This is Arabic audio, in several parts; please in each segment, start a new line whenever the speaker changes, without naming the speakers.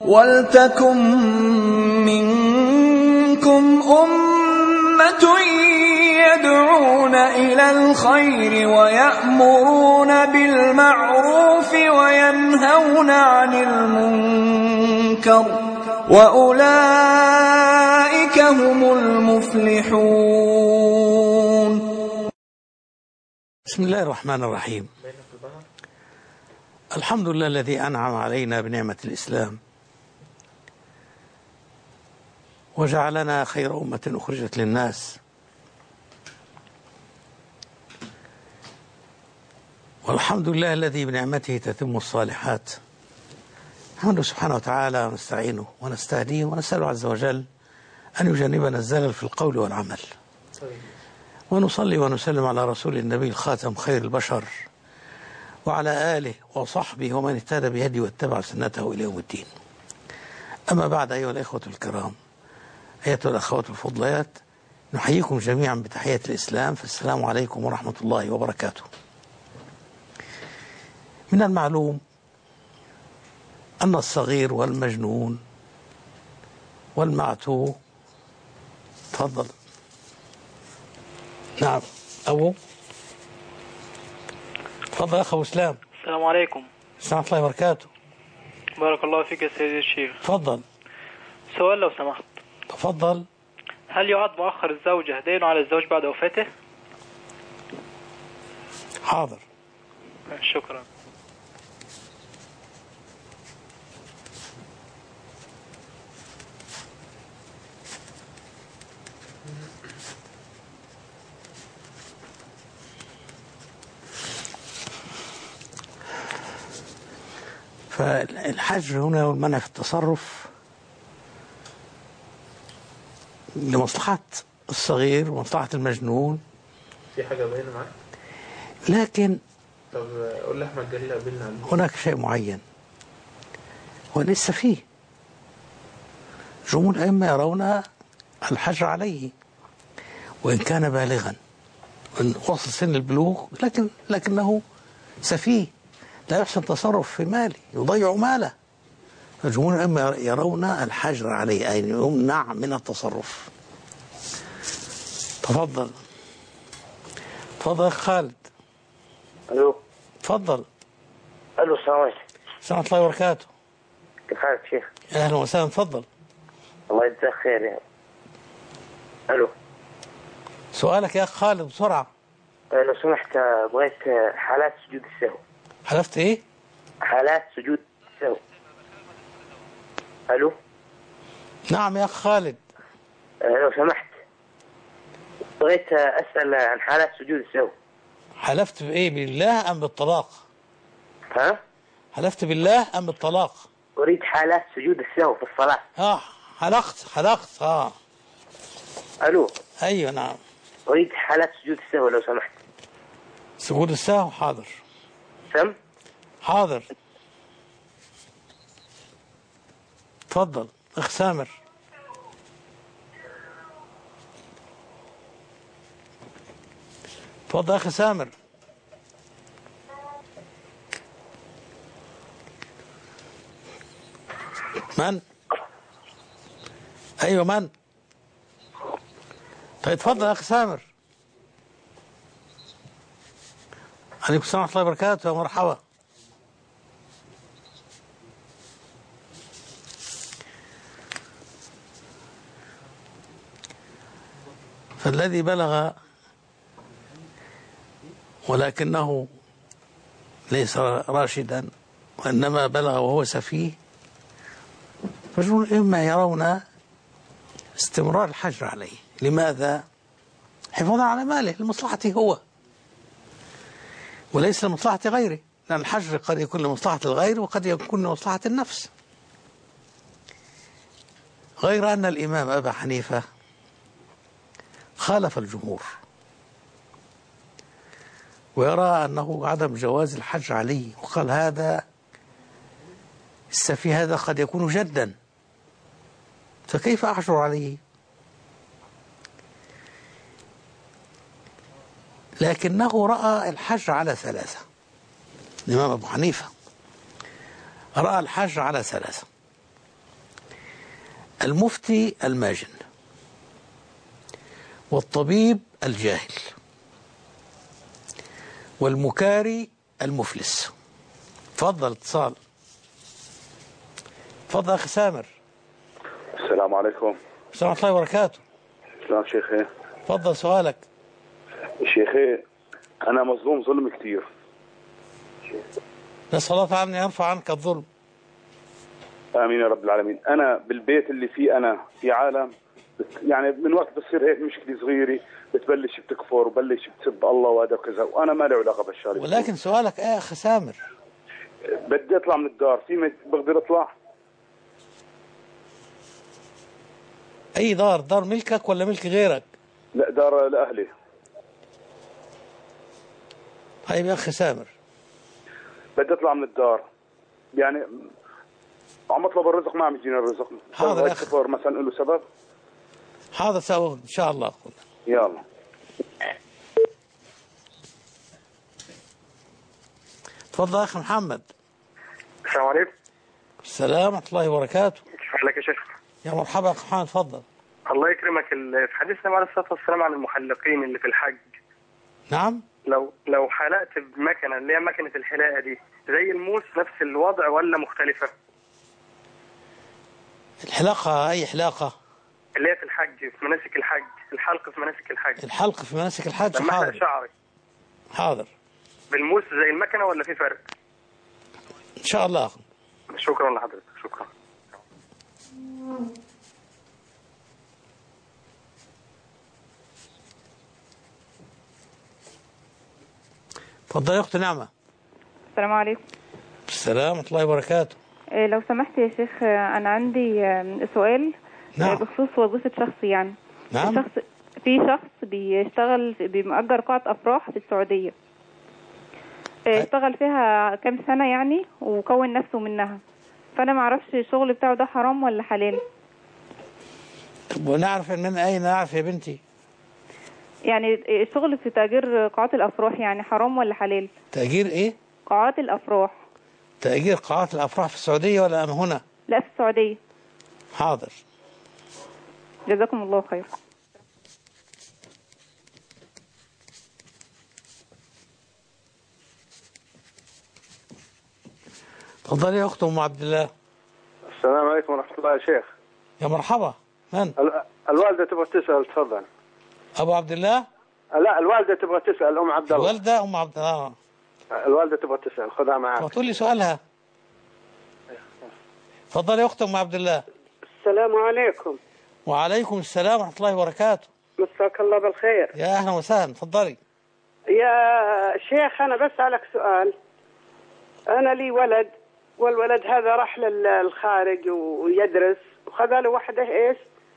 وَلْتَكُن مِّنكُمْ أُمَّةٌ يَدْعُونَ إِلَى الْخَيْرِ وَيَأْمُرُونَ بِالْمَعْرُوفِ وَيَنْهَوْنَ عَنِ الْمُنكَرِ وَأُولَئِكَ هُمُ الْمُفْلِحُونَ.
بسم الله الرحمن الرحيم. الحمد لله الذي أنعم علينا بنعمة الإسلام وجعلنا خير أمة أخرجت للناس، والحمد لله الذي بنعمته تتم الصالحات. نحمده سبحانه وتعالى ونستعينه ونستهديه ونسأله عز وجل أن يجنبنا الزلل في القول والعمل، ونصلي ونسلم على رسول النبي الخاتم خير البشر وعلى آله وصحبه ومن اهتدى بهديه واتبع سنته إلى يوم الدين. أما بعد، أيها الإخوة الكرام، أيتها الأخوات الفضليات، نحييكم جميعا بتحية الإسلام، فالسلام عليكم ورحمة الله وبركاته. من المعلوم أن الصغير والمجنون والمعتوه. تفضل. نعم أبو. تفضل أخ أبو إسلام.
السلام عليكم.
ورحمة الله وبركاته.
بارك الله فيك يا سيدي الشيخ.
تفضل.
سؤال لو سمحت.
تفضل.
هل يعد مؤخر الزوجة دين على الزوج بعد وفاته؟
حاضر.
شكرا.
فالحجر هنا والمنع في التصرف لمصلحة الصغير ومصلحة المجنون.
في حاجة باينة معاك؟
لكن
طب قول لي أحمد جليل قابلنا
هناك شيء معين ولسه فيه. جمهور الأئمة يرون الحجر عليه وإن كان بالغا، وإن وصل سن البلوغ، لكنه سفيه لا يحسن تصرف في ماله، يضيع ماله. فجمهور الأئمة يرون الحجر عليه، أي يمنع من التصرف. تفضل. تفضل أخ خالد.
الو.
تفضل.
الو، السلام عليكم.
ورحمة الله وبركاته.
كيف حالك شيخ؟
أهلا وسهلا. تفضل.
الله يجزاك خير يا. الو.
سؤالك يا أخ خالد بسرعة.
لو سمحت، بغيت حالات سجود السهو.
حلفت إيه؟
حالات سجود السهو. الو.
نعم يا أخ خالد.
لو سمحت، بغيت أسأل عن حالات سجود السهو.
حلفت بإيه؟ بالله أم بالطلاق؟
ها؟
حلفت بالله أم بالطلاق؟
أريد حالات سجود السهو في الصلاة.
حلقت.
الو.
أيوة نعم.
أريد حالات سجود السهو لو سمحت.
سجود السهو. حاضر.
سم؟
حاضر. تفضل أخ سامر. تفضل أخي سامر. من؟ أيوة من؟ طيب تفضل أخي سامر. عليكم السلام ورحمة الله وبركاته. يا مرحبا. فالذي بلغ ولكنه ليس راشدا وإنما بلغ وهو سفيه، فجمهور الأئمة يرون استمرار الحجر عليه. لماذا؟ حفاظا على ماله، لمصلحته هو وليس لمصلحة غيره، لأن الحجر قد يكون لمصلحة الغير وقد يكون لمصلحة النفس. غير أن الإمام أبا حنيفة خالف الجمهور ويرى أنه عدم جواز الحجر عليه، وقال هذا السفيه هذا قد يكون جدا، فكيف أحجر عليه؟ لكنه رأى الحجر على ثلاثة. الإمام أبو حنيفة رأى الحجر على ثلاثة. المفتي الماجن، والطبيب الجاهل، والمكاري المفلس. تفضل اتصال. تفضل أخي سامر.
السلام عليكم.
السلام ورحمة الله وبركاته.
سلام شيخي.
تفضل سؤالك.
شيخي أنا مظلوم ظلم كثير.
نسأل الله تعالى أن يرفع عنك الظلم.
آمين يا رب العالمين. أنا بالبيت اللي فيه أنا في عالم يعني من وقت بتصير هيك مشكلة صغيرة بتبلش بتكفر وبلش بتسب الله وهذا وكذا، وأنا ما له علاقة بالشغلة.
ولكن سؤالك إيه يا أخي سامر؟
بدي أطلع من الدار، في بقدر أطلع؟
أي دار؟ دار ملكك ولا ملك غيرك؟
لا دار لأهلي.
طيب يا أخي سامر،
بدي أطلع من الدار، يعني عم أطلب الرزق ما عم يجيني الرزق.
حاضر يا أخي.
مثلا له سبب؟
حاضر سأقول إن شاء الله.
يلا.
تفضل يا أخي محمد.
السلام عليكم.
السلام ورحمة الله وبركاته.
كيف حالك يا شيخ؟
يا مرحبا يا أخي محمد، تفضل.
الله يكرمك. في حديثنا عليه الصلاة والسلام عن المحلقين اللي في الحج.
نعم.
لو حلقت بمكنة اللي هي مكنة الحلاقة دي زي الموس نفس الوضع ولا مختلفة؟
الحلاقة أي حلاقة؟
اللي هي في الحج، في مناسك الحج، الحلق في مناسك الحج.
الحلق في مناسك الحج.
لما احلق
حاضر.
شعري
حاضر.
بالموس زي المكنة ولا في فرق؟
إن شاء الله.
شكرا لحضرتك. شكرا.
تفضل يا أخت نعمة.
السلام عليكم.
السلام ورحمة الله وبركاته.
لو سمحت يا شيخ، أنا عندي سؤال.
نعم.
بخصوص وظيفة شخص يعني.
نعم.
في شخص بيشتغل بمأجر قاعة أفراح في السعودية. اشتغل فيها كام سنة يعني وكون نفسه منها، فأنا معرفش الشغل بتاعه ده حرام ولا حلال.
طب ونعرف من أين نعرف يا بنتي؟
يعني الشغل في تأجير قاعات الأفراح يعني حرام ولا حلال؟
تأجير إيه؟
قاعات الأفراح.
تأجير قاعات الأفراح في السعودية ولا هنا؟
لا في السعودية.
حاضر.
جزاكم الله خير.
تفضلي يا أخت أم عبد الله.
السلام عليكم ورحمة الله يا شيخ.
يا مرحبا. من؟
الوالدة تبغى تسأل، تفضل.
أبو عبد الله؟
لا الوالدة تبغى تسأل، أم عبد الله.
الوالدة أم عبد الله.
الوالدة تبغى تسأل، خذها معك.
تقول لي سؤالها. تفضلي يا أخت أم عبد الله.
السلام عليكم.
وعليكم السلام ورحمة الله وبركاته.
مساك الله بالخير.
يا أهلا وسهلا. تفضلي.
يا شيخ أنا بسألك سؤال. أنا لي ولد، والولد هذا راح للخارج ويدرس، وخذ له واحدة إيش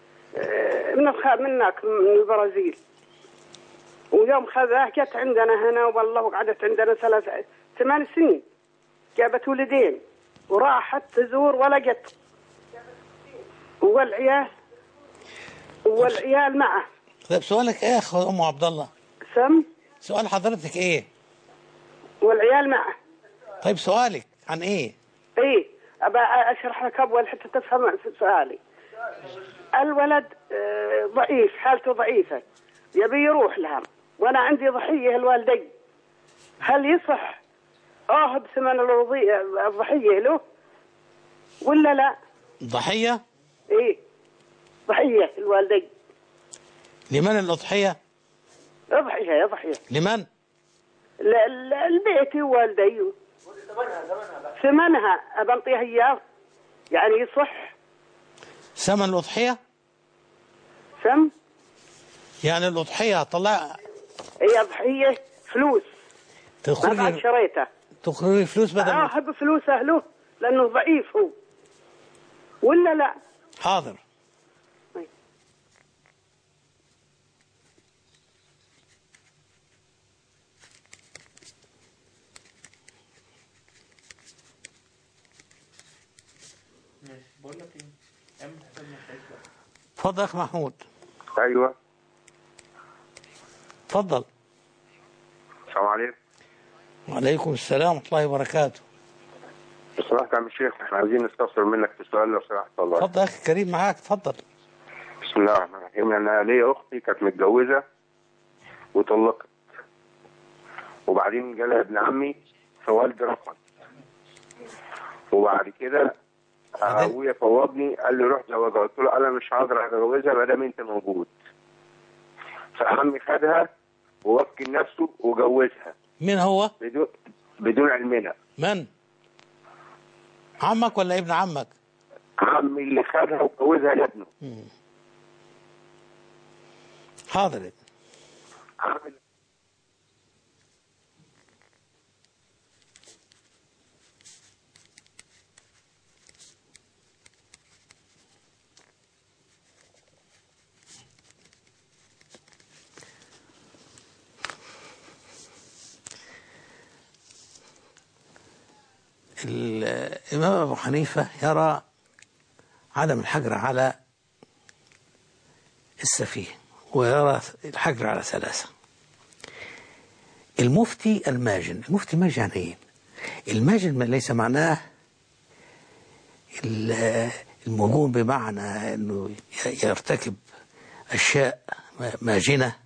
منك من البرازيل، ويوم خذاه جت عندنا هنا والله وقعدت عندنا 8 سنين، جابت ولدين وراحت تزور ولقت والعيال معه.
طيب سؤالك ايه يا اخ ام عبد الله؟ سؤال حضرتك ايه؟
والعيال معه.
طيب سؤالك عن ايه؟
ايه ابى اشرح لك اول حتى تفهم سؤالي. الولد ضعيف، حالته ضعيفه، يبي يروح لها، وانا عندي ضحيه الوالدي، هل يصح اهب ثمن الضحيه له ولا لا؟
ضحيه؟
ايه ضحيه الوالدي.
لمن الأضحية؟
ضحيه
لمن؟
البيت والدي. ثمنها ابى انطيها اياه، يعني يصح
ثمن الأضحية؟ يعني الأضحية طلع
هي ضحية فلوس، ما بعد شريته
تخرجي فلوس بدل
هب فلوس أهله لأنه ضعيف هو ولا لا؟
حاضر.
بقول لك ايه؟ اعمل حساب مشاكل.
اتفضل يا اخ محمود.
ايوه
اتفضل.
السلام عليكم.
وعليكم السلام ورحمة الله وبركاته.
بسم سمحت يا عم الشيخ، احنا عايزين نستفسر منك في سؤال لو سمحت والله.
اتفضل يا اخي كريم، معاك، اتفضل.
بسم الله الرحمن الرحيم. انا ليا اختي كانت متجوزه وطلقت، وبعدين جالها ابن عمي فوالدي رفض، وبعد كده ابويا فوضني قال لي روح زوجها، قلت له انا مش هقدر اتجوزها ما دام انت موجود. فعمي خدها ووكل نفسه وجوزها.
مين هو؟
بدون علمنا.
من؟ عمك ولا ابن عمك؟
عمي اللي خدها وجوزها لابنه.
حاضر. الإمام أبو حنيفة يرى عدم الحجر على السفيه، ويرى الحجر على 3. المفتي الماجن. المفتي ماجن يعني ايه؟ الماجن ليس معناه المجون بمعنى انه يرتكب اشياء ماجنه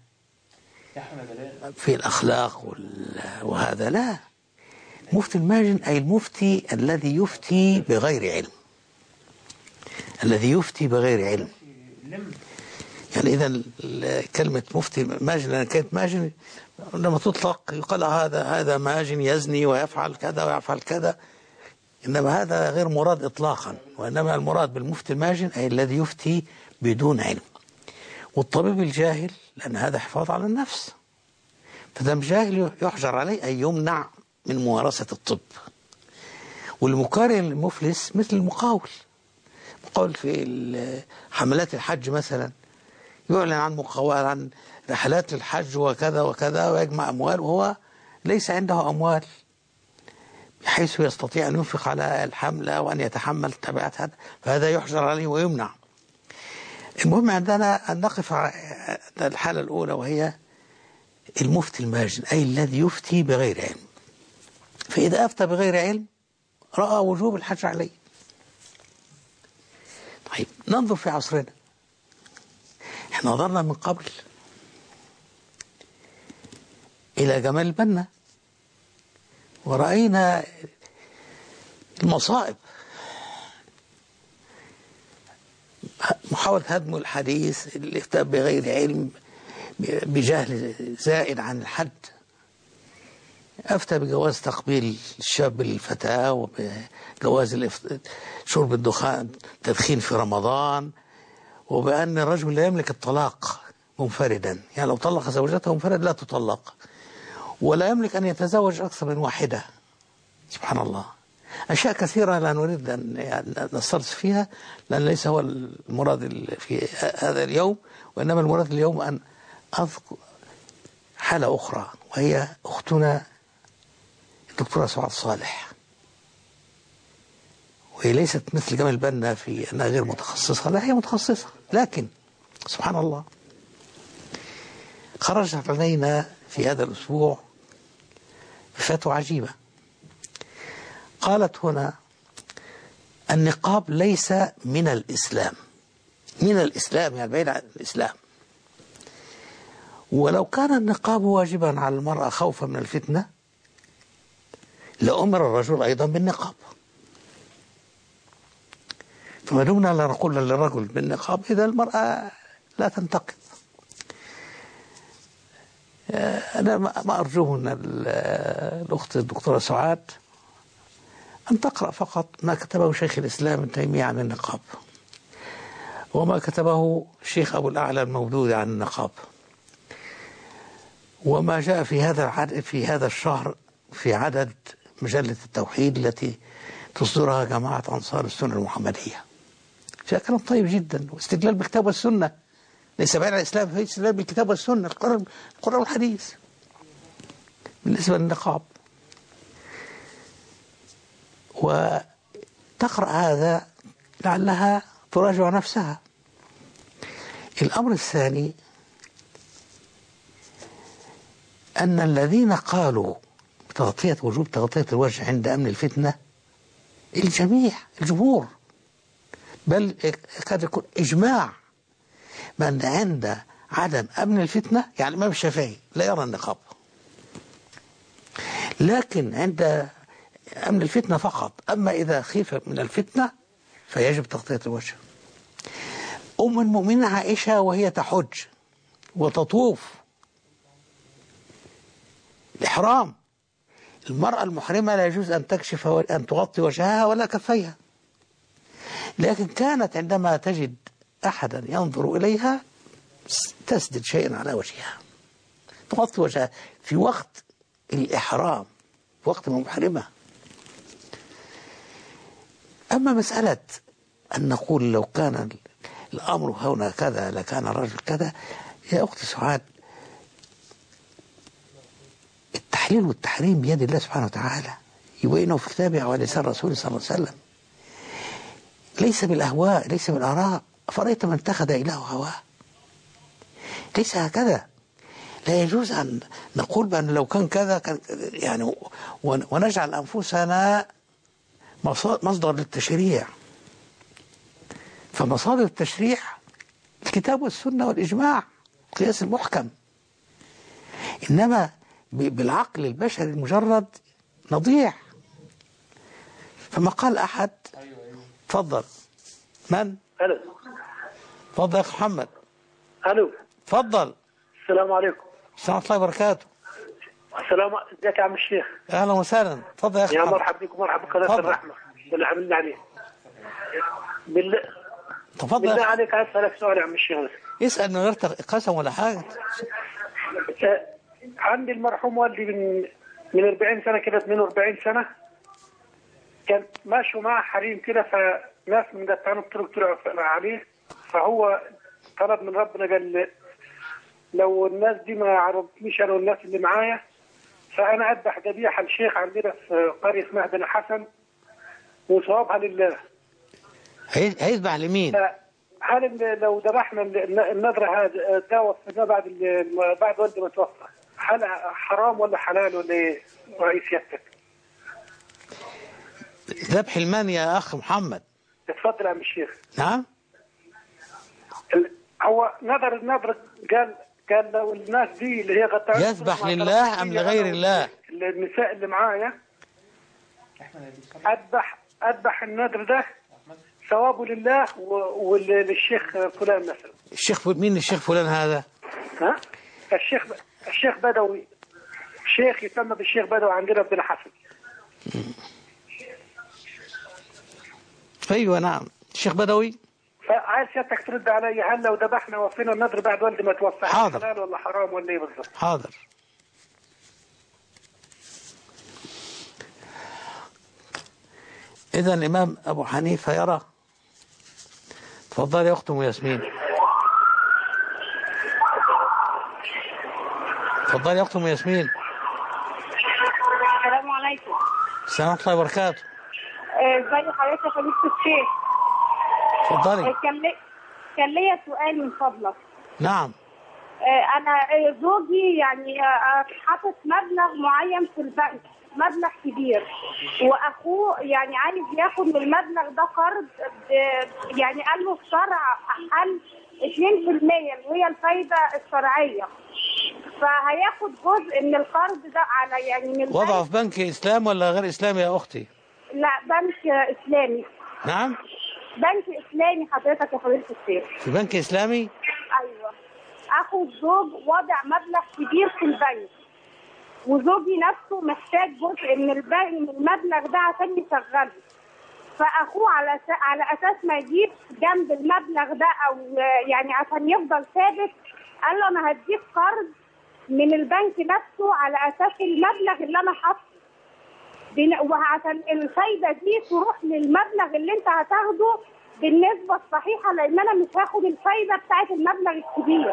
في الاخلاق وهذا، لا. مفتي الماجن اي المفتي الذي يفتي بغير علم، الذي يفتي بغير علم. يعني إذا كلمة مفتي ماجن، لأن كانت ماجن لما تطلق يقال هذا ماجن يزني ويفعل كذا ويفعل كذا، إنما هذا غير مراد إطلاقا، وإنما المراد بالمفتي الماجن أي الذي يفتي بدون علم. والطبيب الجاهل، لأن هذا حفاظ على النفس، فدام جاهل يحجر عليه أي يمنع من ممارسة الطب. والمقارن المفلس مثل المقاول في حملات الحج مثلا، يعلن عن مقاول عن رحلات الحج وكذا وكذا ويجمع أموال، وهو ليس عنده أموال بحيث يستطيع أن ينفق على الحملة وأن يتحمل تبعات هذا، فهذا يحجر عليه ويمنع. المهم عندنا أن نقف على الحالة الأولى، وهي المفتي الماجن أي الذي يفتي بغير علم. فإذا أفتى بغير علم رأى وجوب الحجر عليه. طيب ننظر في عصرنا. احنا نظرنا من قبل إلى جمال البنا ورأينا المصائب، محاولة هدم الحديث، الإفتاء بغير علم بجهل زائد عن الحد. أفتى بجواز تقبيل الشاب الفتاة، وبجواز شرب الدخان تدخين في رمضان، وبأن الرجل لا يملك الطلاق منفردا، يعني لو طلق زوجته منفرد لا تطلق، ولا يملك أن يتزوج أكثر من واحدة. سبحان الله، أشياء كثيرة لا نريد أن نسترسل فيها، لأن ليس هو المراد في هذا اليوم، وإنما المراد اليوم أن أذكر حالة أخرى، وهي أختنا الدكتورة سعاد صالح. وهي ليست مثل جمال البنا في أنها غير متخصصة، لا هي متخصصة، لكن سبحان الله خرجت علينا في هذا الأسبوع بفتوى عجيبة. قالت هنا النقاب ليس من الإسلام، من الإسلام يعني بعيد عن الإسلام، ولو كان النقاب واجبا على المرأة خوفا من الفتنة لأمر الرجل أيضا بالنقاب. فما دمنا لا نقول للرجل بالنقاب إذا المرأة لا تنتقد. أنا ما أرجوه أن الأخت الدكتورة سعاد أن تقرأ فقط ما كتبه شيخ الإسلام ابن تيمية عن النقاب، وما كتبه الشيخ أبو الأعلى المودودي عن النقاب، وما جاء في هذا الشهر في عدد مجلة التوحيد التي تصدرها جماعة أنصار السنة المحمدية. شيء كلام طيب جدا، واستدلال بالكتاب والسنة، ليس بعيد عن الإسلام، في استدلال بالكتاب والسنة، القرآن والحديث بالنسبة للنقاب. وتقرأ هذا لعلها تراجع نفسها. الأمر الثاني أن الذين قالوا وجوب تغطية الوجه عند أمن الفتنة الجميع، الجمهور، بل قد يكون إجماع من عند عدم أمن الفتنة، يعني الإمام الشافعي لا يرى النقاب، لكن عند أمن الفتنة فقط. أما إذا خيف من الفتنة فيجب تغطية الوجه. أم المؤمنين عائشة وهي تحج وتطوف الإحرام، المرأة المحرمة لا يجوز أن تكشف أن تغطي وجهها ولا كفيها، لكن كانت عندما تجد أحدا ينظر إليها تسدل شيئا على وجهها، تغطي وجهها في وقت الإحرام، وقت المحرمة. أما مسألة أن نقول لو كان الأمر هنا كذا لكان الرجل كذا، يا أختي سعاد، التحليل والتحريم بيد الله سبحانه وتعالى، يبينه في كتابه وعلى لسان رسوله صلى الله عليه وسلم، ليس بالأهواء، ليس بالآراء. فرأيت من اتخذ إله هواه، ليس هكذا. لا يجوز أن نقول بأن لو كان كذا كان يعني، ونجعل أنفسنا مصدر للتشريع. فمصادر التشريع الكتاب والسنة والإجماع، القياس المحكم. إنما بالعقل البشري المجرد نضيع. فما قال أحد. تفضل. من؟
ألو.
تفضل يا أخي محمد.
ألو.
تفضل.
السلام عليكم.
السلام ورحمة الله وبركاته.
السلام، ازيك يا عم الشيخ؟
أهلا وسهلا. تفضل يا أخي.
يا مرحبا بكم، مرحبا بقناة الرحمة باللي عملنا عليه.
تفضل.
بالله عليك عايز أسألك سؤال يا عم الشيخ.
اسأل من غير قسم ولا حاجة.
عندي المرحوم والدي من 40 سنة كده، 42 سنة، كان ماشوا معه حريم كده، فناس من قطعان الطرق طلعوا عليه، فهو طلب من ربنا، قال لو الناس دي ما عرضتنيش انا والناس اللي معايا فانا اذبح ذبيحه لشيخ عندنا في قريه اسمها بن حسن وصوابها لله.
هيذبح لمين؟
هل لو ذبحنا النذر هذا ده وصفناه بعد والدي ما توفى، هل حرام ولا حلال ولا ايه رئيس سيادتك؟
ذبح المن يا اخ محمد.
اتفضل يا عم الشيخ.
نعم.
هو النذر قال لو الناس دي اللي هي قطعت
يذبح لله ام لغير الله؟
النساء اللي معايا اذبح النذر ده ثوابه لله وللشيخ فلان مثلا.
الشيخ مين الشيخ فلان هذا؟
ها؟ الشيخ بدوي، شيخ يسمى بالشيخ بدوي عندنا بن حسن.
ايوه نعم، الشيخ بدوي.
فعايز سيادتك ترد علي، هل لو ذبحنا وفينا النذر بعد والدي ما توفى
حاضر،
حلال ولا حرام ولا ايه بالظبط؟
حاضر. إذا الإمام أبو حنيفة يرى. تفضل يا أخت أم ياسمين. تفضل يا أخت أم ياسمين.
السلام عليكم.
السلام ورحمة الله وبركاته.
ازي حضرتك يا فضيلة الشيخ؟
اتفضلي.
كان ليا سؤال من فضلك.
نعم.
أنا زوجي يعني حاطط مبلغ معين في البنك، مبلغ كبير، وأخوه يعني عايز ياخد من المبلغ ده قرض، يعني قال له الشرع حل 2% اللي هي الفايدة الشرعية، فهياخد جزء من القرض ده على يعني من
وضعه في بنك إسلام ولا غير إسلامي يا أختي؟
لا بنك إسلامي.
نعم؟
بنك إسلامي حضرتك يا فضيلة الشيخ.
في بنك إسلامي؟
أيوه. أخو الزوج وضع مبلغ كبير في البنك، وزوجي نفسه محتاج جزء من المبلغ ده عشان يشغله، فأخوه على أساس ما يجيب جنب المبلغ ده أو يعني عشان يفضل ثابت، قال له أنا هديك قرض من البنك نفسه على أساس المبلغ اللي أنا حاطه، وعشان الفايدة دي تروح للمبلغ اللي أنت هتاخده بالنسبة الصحيحة، لأن أنا مش هاخد الفايدة بتاعت المبلغ الكبير.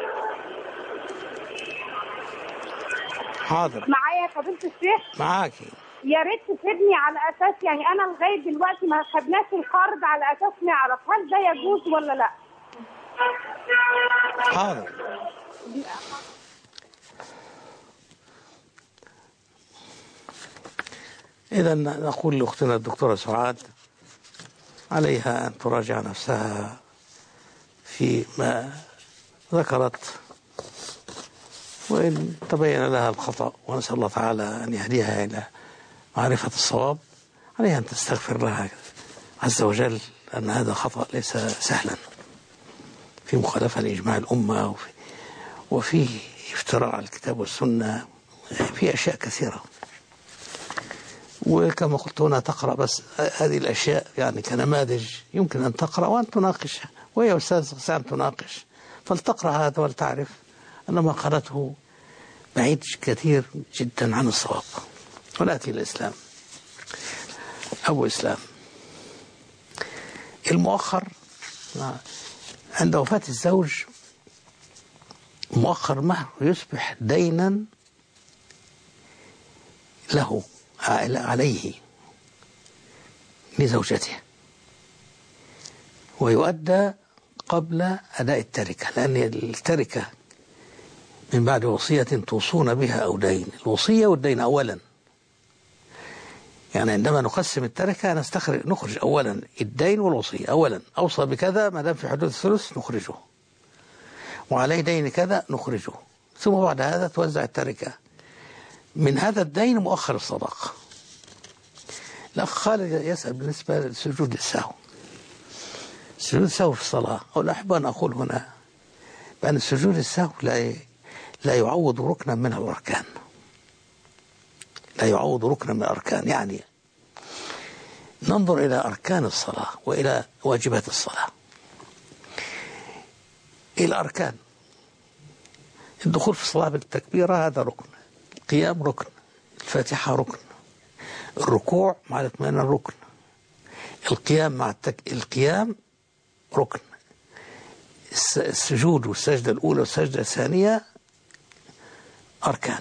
حاضر.
معايا يا فضيلة الشيخ؟
معاكي.
يا ريت تفيدني على أساس يعني أنا لغاية دلوقتي ما خدناش القرض على أساس نعرف هل ده يجوز ولا لأ.
حاضر. إذا نقول لأختنا الدكتورة سعاد عليها أن تراجع نفسها فيما ذكرت، وإن تبين لها الخطأ ونسأل الله تعالى أن يهديها إلى معرفة الصواب، عليها أن تستغفر لها عز وجل، أن هذا خطأ ليس سهلا في مخالفة لإجماع الأمة، وفي افتراء على الكتاب والسنة، في أشياء كثيرة. وكما قلت هنا تقرأ بس هذه الأشياء يعني كنماذج يمكن أن تقرأ وأن تناقشها، وهي أستاذ سام تناقش، فلتقرأ هذا ولتعرف أن ما قرأته بعيد كثير جدا عن الصواب. ونأتي الإسلام. أبو إسلام المؤخر عند وفاة الزوج، مؤخر مهر يصبح دينا له عليه لزوجته، ويؤدى قبل أداء التركة، لأن التركة من بعد وصية توصون بها أو دين، الوصية والدين أولا. يعني عندما نقسم التركة نخرج أولا الدين والوصية. أولا أوصى بكذا ما دام في حدود الثلث نخرجه، وعليه دين كذا نخرجه، ثم بعد هذا توزع التركة. من هذا الدين مؤخر الصداقة. الأخ خالد يسأل بالنسبة لسجود السهو. سجود السهو في الصلاة، أو أحب أن أقول هنا بأن سجود السهو لا يعوض ركنا من الأركان، لا يعوض ركنا من الأركان. يعني ننظر إلى أركان الصلاة وإلى واجبات الصلاة. الأركان، الدخول في الصلاة بالتكبيرة هذا ركن، القيام ركن، الفاتحة ركن، الركوع مع الاطمئنان ركن، القيام مع القيام ركن، السجود والسجدة الأولى والسجدة الثانية أركان.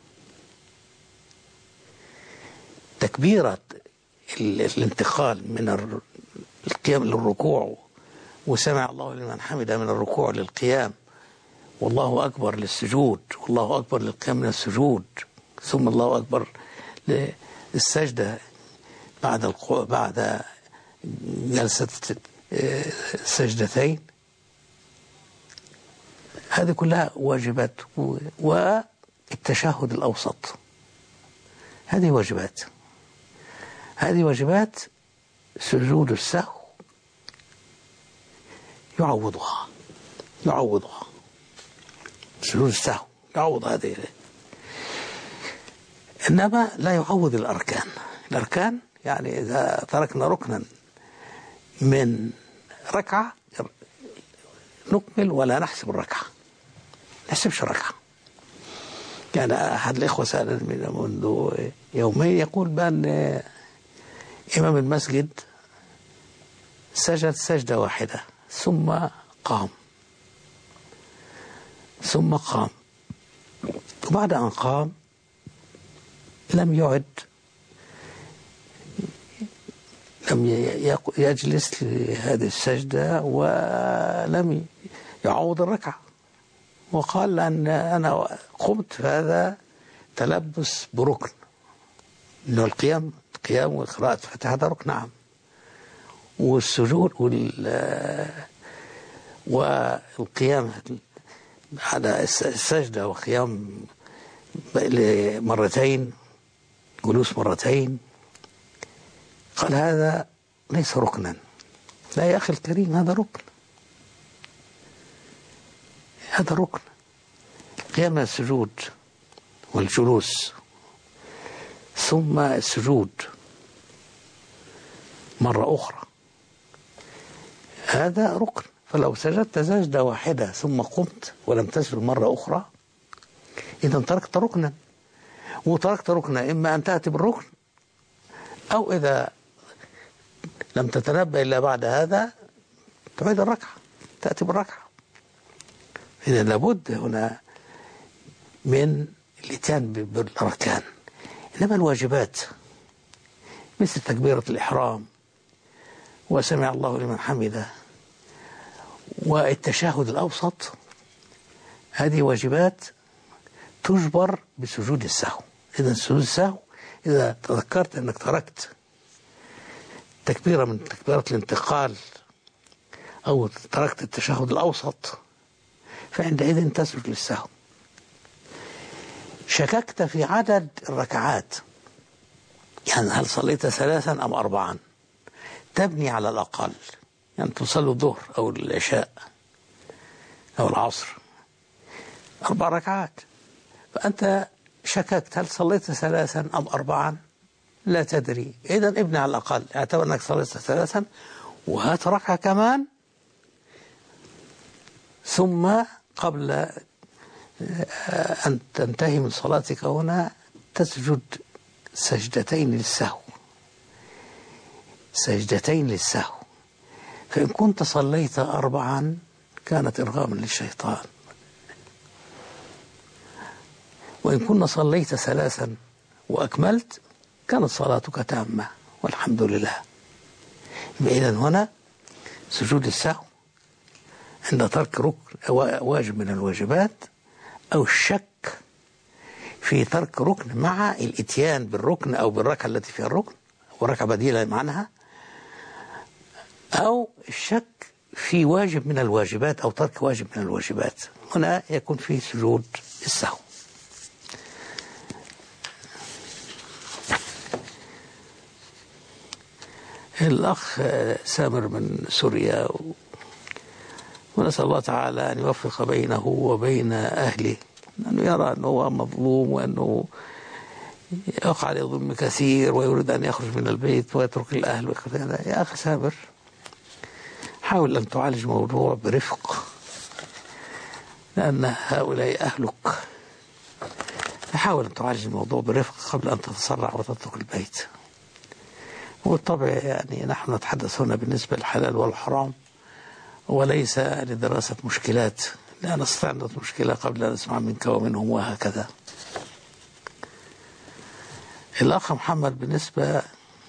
تكبيرة الانتقال من القيام للركوع وسمع الله لمن حمده من الركوع للقيام، والله أكبر للسجود، والله أكبر للقيام من السجود، ثم الله أكبر للسجدة بعد جلسة السجدتين. هذه كلها واجبات. والتشهد الأوسط، هذه واجبات. هذه واجبات سجود السهو يعوضها سجود السهو يعوض هذه، إنما لا يعوض الأركان. الأركان يعني إذا تركنا ركنا من ركعة نكمل ولا نحسب الركعة، نحسبش الركعة. كان أحد الإخوة سألني منذ يومين يقول بأن إمام المسجد سجد سجدة واحدة ثم قام، وبعد أن قام لم يجلس لهذه السجدة ولم يعوض الركعة، وقال أن أنا قمت فهذا تلبس بركن، إنه القيام وقراءة الفاتحة هذا ركن، نعم، والسجود والقيام على السجدة وقيام مرتين، جلوس مرتين، قال هذا ليس ركنا. لا يا أخي الكريم، هذا ركن، هذا ركن. قيام السجود والجلوس ثم السجود مرة أخرى هذا ركن. فلو سجدت سجدة واحدة ثم قمت ولم تسجد مرة أخرى إذا تركت ركنا، وتركت ركنا إما أن تأتي بالركن أو إذا لم تتنبأ إلا بعد هذا تعيد الركعة، تأتي بالركعة. إذا لابد هنا من الاتيان بالأركان. إنما الواجبات مثل تكبيرة الإحرام وسمع الله لمن حمده والتشهد الأوسط، هذه واجبات تجبر بسجود السهو. إذا سجود السهو إذا تذكرت أنك تركت تكبيرة من تكبيرات الانتقال أو تركت التشهد الأوسط فعندئذ تسجد للسهو. شككت في عدد الركعات، يعني هل صليت 3 أم 4؟ تبني على الأقل، يعني تصلي الظهر أو العشاء أو العصر 4 ركعات، فأنت شككت هل صليت 3 أم 4؟ لا تدري، إذا ابني على الأقل، اعتبر أنك صليت 3 وهات ركعة كمان، ثم قبل أن تنتهي من صلاتك هنا تسجد سجدتين للسهو، سجدتين للسهو. فإن كنت صليت 4 كانت إرغاما للشيطان، وإن كنت صليت 3 وأكملت كانت صلاتك تامة والحمد لله. إذن هنا سجود السهو عند ترك ركن واجب من الواجبات أو الشك في ترك ركن مع الاتيان بالركن أو بالركعة التي فيها الركن وركعة بديلة معناها، أو الشك في واجب من الواجبات أو ترك واجب من الواجبات، هنا يكون فيه سجود السهو. الأخ سامر من سوريا، ونسأل الله تعالى أن يوفق بينه وبين أهله، أنه يرى أنه هو مظلوم وأنه يقع عليه ظلم كثير ويريد أن يخرج من البيت ويترك الأهل وكذا. يا أخي سامر، حاول أن تعالج الموضوع برفق، لأن هؤلاء أهلك. حاول أن تعالج الموضوع برفق قبل أن تتسرع وتترك البيت. وبالطبع يعني نحن نتحدث هنا بالنسبة للحلال والحرام وليس لدراسة مشكلات، لا نستطيع أن ندرس مشكلة قبل أن نسمع منك ومنهم وهكذا. الأخ محمد بالنسبة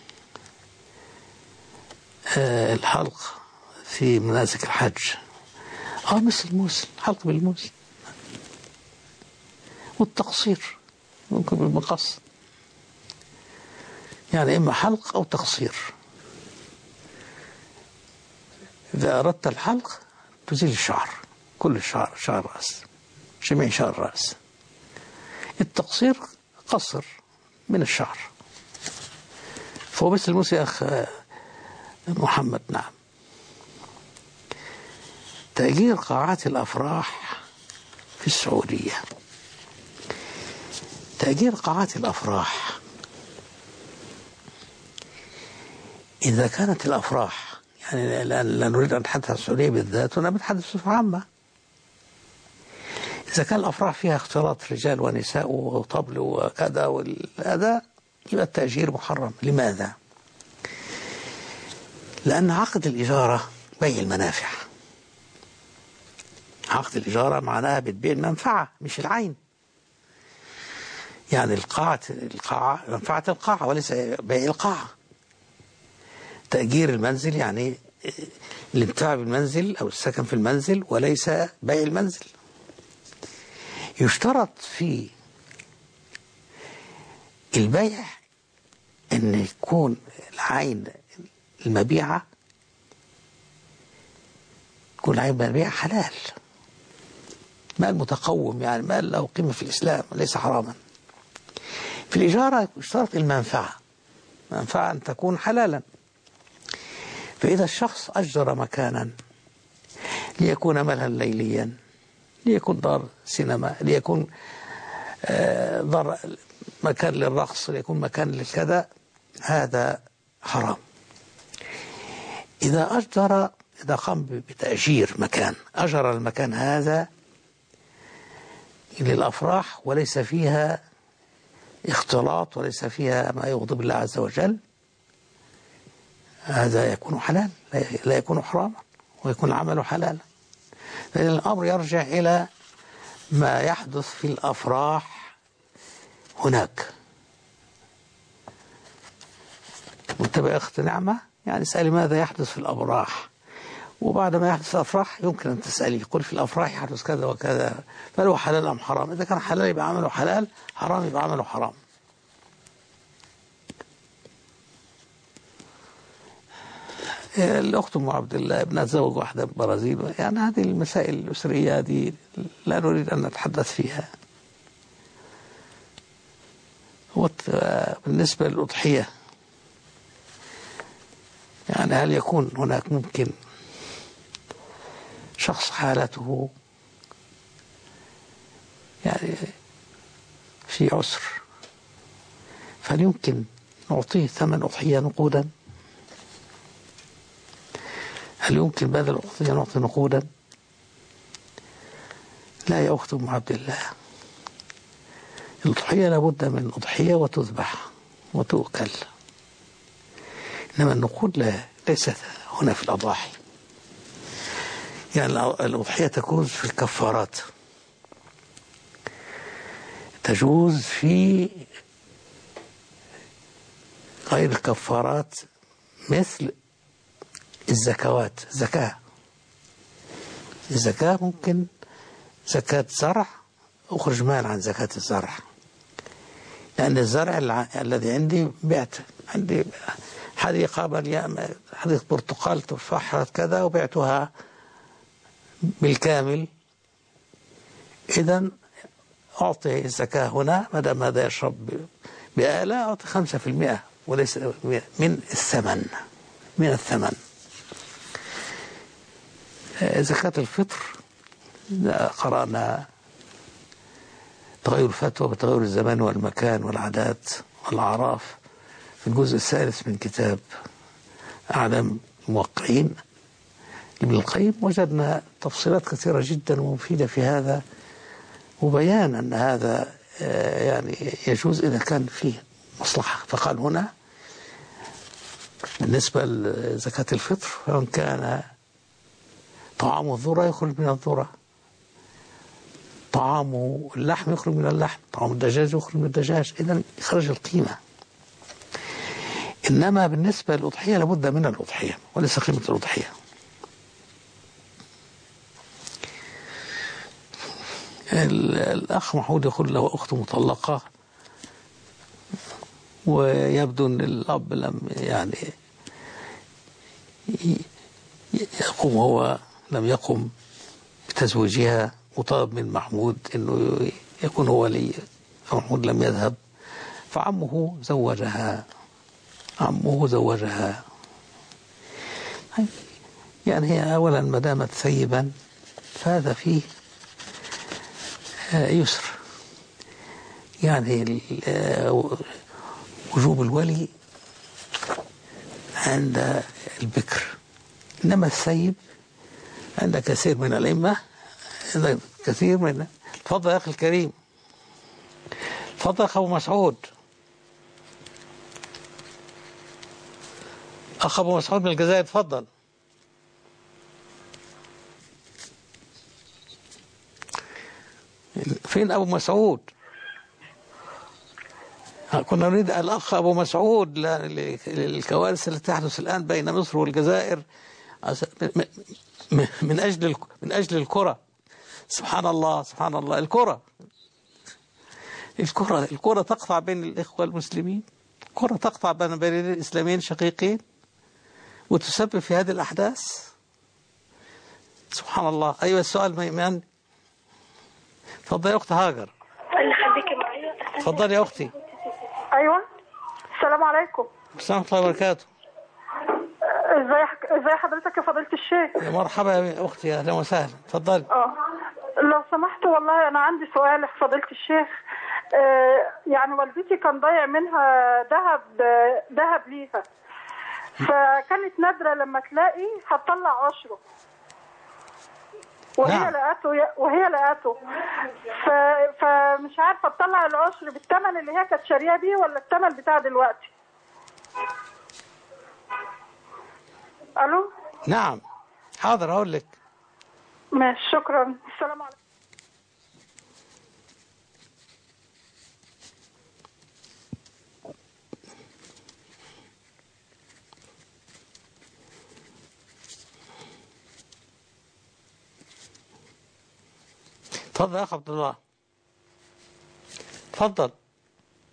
الحلق في مناسك الحج، مثل الموسم، حلق بالموسم، والتقصير ممكن بالمقص، يعني إما حلق أو تقصير. إذا أردت الحلق تزيل الشعر، كل الشعر، شعر الرأس، جميع شعر الرأس. التقصير قصر من الشعر. فهو بس الموسى يا أخ محمد. نعم، تأجير قاعات الأفراح في السعودية، تأجير قاعات الأفراح إذا كانت الأفراح، يعني لا نريد أن نتحدث عن السعودية بالذات، ونحن نتحدث بصفة عامة. إذا كان الأفراح فيها اختلاط رجال ونساء وطبل وكذا وهذا، يبقى التأجير محرم. لماذا؟ لأن عقد الإجارة بيع المنافع. عقد الإجارة معناها بتبيع المنفعة مش العين، يعني القاعة منفعة القاعة وليس بيع القاعة. تأجير المنزل يعني الانتفاع بالمنزل أو السكن في المنزل وليس بيع المنزل. يشترط في البيع أن يكون العين المبيعة، يكون العين المبيعة حلال، مال متقوم، يعني مال له قيمة في الإسلام ليس حراما. في الإجارة يشترط المنفعة، منفعة أن تكون حلالا. فإذا الشخص أجر مكانا ليكون ملهى ليليا، ليكون دار سينما، ليكون دار مكان للرقص، ليكون مكان للكذا، هذا حرام. إذا قام بتأجير مكان، أجر المكان هذا للأفراح وليس فيها اختلاط وليس فيها ما يغضب الله عز وجل، هذا يكون حلال، لا يكون حراما، ويكون العمل حلالا. فإن الأمر يرجع إلى ما يحدث في الأفراح هناك. منتبه يا أخت نعمة، يعني اسألي ماذا يحدث في الأفراح، وبعد ما يحدث الأفراح يمكن أن تسألي، يقول في الأفراح يحدث كذا وكذا، فلو حلال أم حرام. إذا كان حلال يبقى عمله حلال، حرام يبقى عمله حرام. الأخت أم عبد الله ابنها تزوج واحدة من البرازيل، يعني هذه المسائل الأسرية دي لا نريد أن نتحدث فيها. بالنسبة للأضحية، يعني هل يكون هناك ممكن شخص حالته يعني في عسر، فهل يمكن نعطيه ثمن أضحية نقودا؟ هل يمكن بدل الأضحية نعطي نقودا؟ لا يا أخت أم عبد الله، الأضحية لابد من أضحية وتذبح وتؤكل، إنما النقود ليست هنا في الأضاحي. يعني الأضحية تجوز في الكفارات، تجوز في غير الكفارات مثل الزكوات. الزكاة ممكن زكاة زرع أخرج مال عن زكاة الزرع، لأن الزرع الذي عندي بعت، عندي حديقة حديقة برتقال تفاح كذا وبعتها بالكامل، إذن أعطي الزكاة هنا ما دام هذا يشرب بآلة أعطي 5% وليس من الثمن. زكاة الفطر قرأنا تغير الفتوى بتغير الزمان والمكان والعادات والأعراف في الجزء الثالث من كتاب أعلام الموقعين ابن القيم، وجدنا تفصيلات كثيرة جدا ومفيدة في هذا، وبيان أن هذا يعني يجوز إذا كان فيه مصلحة. فقال هنا بالنسبة لزكاة الفطر، فمن كان طعام الذرة يخرج من الذرة، طعام اللحم يخرج من اللحم، طعام الدجاج يخرج من الدجاج، إذن يخرج القيمة. إنما بالنسبة للأضحية لابد من الأضحية وليس قيمة الأضحية. الأخ محمود يقول له أخت مطلقة، ويبدو أن الأب لم يعني لم يقم بتزويجها، وطلب من محمود أنه يكون هو لي، فمحمود لم يذهب، فعمه زوجها. يعني هي أولا ما دامت ثيبا فهذا فيه يسر، يعني وجوب الولي عند البكر، إنما الثيب عند كثير من الأئمة، كثير من. تفضل يا أخي الكريم، تفضل أخ أبو مسعود، أخ أبو مسعود من الجزائر، تفضل. فين أبو مسعود؟ كنا نريد الأخ أبو مسعود للكوارث التي تحدث الآن بين مصر والجزائر من أجل الكرة. سبحان الله سبحان الله، الكرة تقطع بين الإخوة المسلمين، الكرة تقطع بين بلدين إسلاميين شقيقين وتسبب في هذه الأحداث. سبحان الله. أيوة السؤال من؟ تفضل يا أخت هاجر. تفضل يا أختي.
أيوة السلام عليكم.
السلام ورحمة الله وبركاته.
ازي حضرتك يا فضيلة الشيخ؟
يا مرحبا يا أختي، أهلا وسهلا، تفضلي.
لو سمحت والله أنا عندي سؤال لفضيلة الشيخ. يعني والدتي كان ضايع منها ذهب ليها، فكانت نادرة لما تلاقي هتطلع عشره، وهي لقته فمش عارفة تطلع العشر بالثمن اللي هي كانت شارية بيه ولا الثمن بتاع دلوقتي. ألو؟
نعم حاضر أقول لك.
ماشي شكرا، السلام عليكم.
تفضل يا أخ عبد الله، تفضل.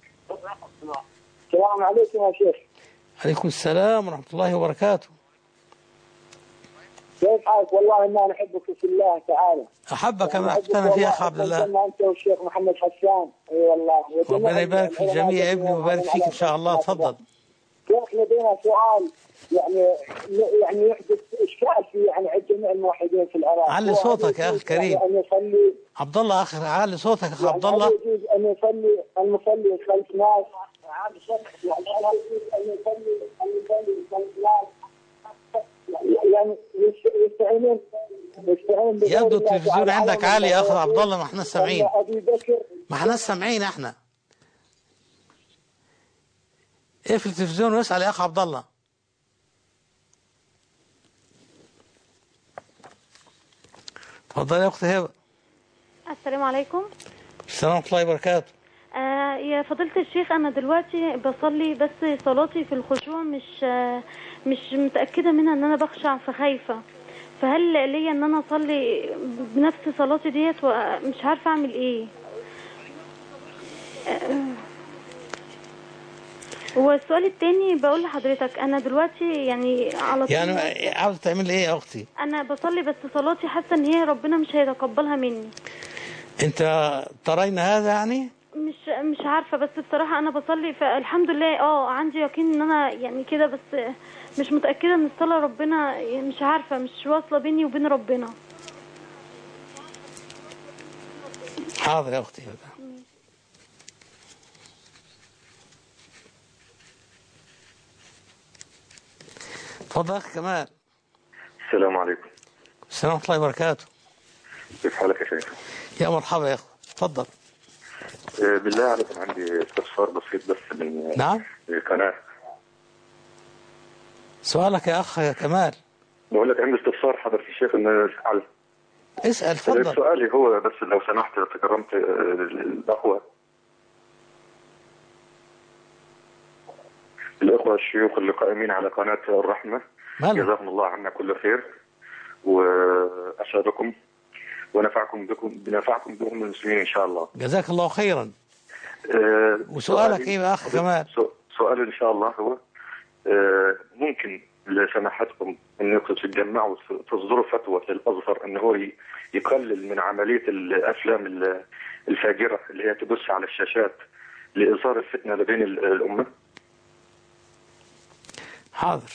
السلام عليكم يا شيخ.
عليكم السلام ورحمة الله وبركاته.
كيف حالك؟ والله إنا نحبك في الله تعالى.
أحبك كما أحببتنا في أخ عبد الله.
أنت والشيخ محمد حسان. أي والله.
ربنا يبارك في الجميع يا ابني ويبارك فيك إن شاء الله. تفضل.
شيخ لدينا سؤال يعني يحدث إشكال في يعني عند جميع الموحدين في العراق.
علي صوتك يا أخي الكريم.
أن يصلي
عبد الله أخي علي صوتك يا أخي عبد
يعني
الله.
يجوز أن يصلي المصلي خلف ناس يعني لا يجوز أن يصلي خلف ناس يعني يستعين
يبدو التلفزيون عندك عالي يا أخي عبد الله. ما احنا سامعين. ما احنا سامعين احنا. اقفل التلفزيون واسأل يا أخي عبد الله. تفضل يا أختي هبة.
السلام عليكم.
السلام ورحمة الله وبركاته.
يا فضيلة الشيخ، أنا دلوقتي بصلي بس صلاتي في الخشوع مش متأكدة منها إن أنا بخشع فخايفة، فهل ليا إن أنا أصلي بنفس صلاتي ديت ومش عارفة أعمل إيه؟ والسؤال التاني بقول لحضرتك، أنا دلوقتي يعني على طول
يعني عاوزة تعمل إيه يا أختي؟
أنا بصلي بس صلاتي حاسة إن هي ربنا مش هيتقبلها مني.
أنت ترين هذا يعني؟
مش عارفة، بس بصراحة أنا بصلي فالحمد لله عندي يقين إن أنا يعني كده، بس مش متأكدة إن الصلاة ربنا يعني مش عارفة، مش واصلة بيني وبين ربنا.
حاضر يا أختي. تفضل أخي كمال.
السلام عليكم.
السلام ورحمة الله وبركاته.
كيف حالك يا شيخ؟
يا مرحبا يا أخي. تفضل.
بالله عليكم عندي استفسار بسيط بس من
نعم
القناة.
سؤالك يا أخ يا كمال.
بقول لك عندي استفسار حضرة الشيخ إن أسأل.
اسأل تفضل.
سؤالي هو بس لو سمحت تكرمت الأخوة الشيوخ اللي قائمين على قناة الرحمة، جزاهم الله عنا كل خير وأسعدكم ونفعكم بكم المسلمين إن شاء الله.
جزاك الله خيرا. وسؤالك إيه يا أخ كمال؟
سؤالي إن شاء الله هو ممكن لسماحتكم أنكم تتجمعوا تصدروا فتوى للأزهر أنه هو يقلل من عملية الأفلام الفاجرة اللي هي تبث على الشاشات لإظهار الفتنة بين الأمة.
حاضر.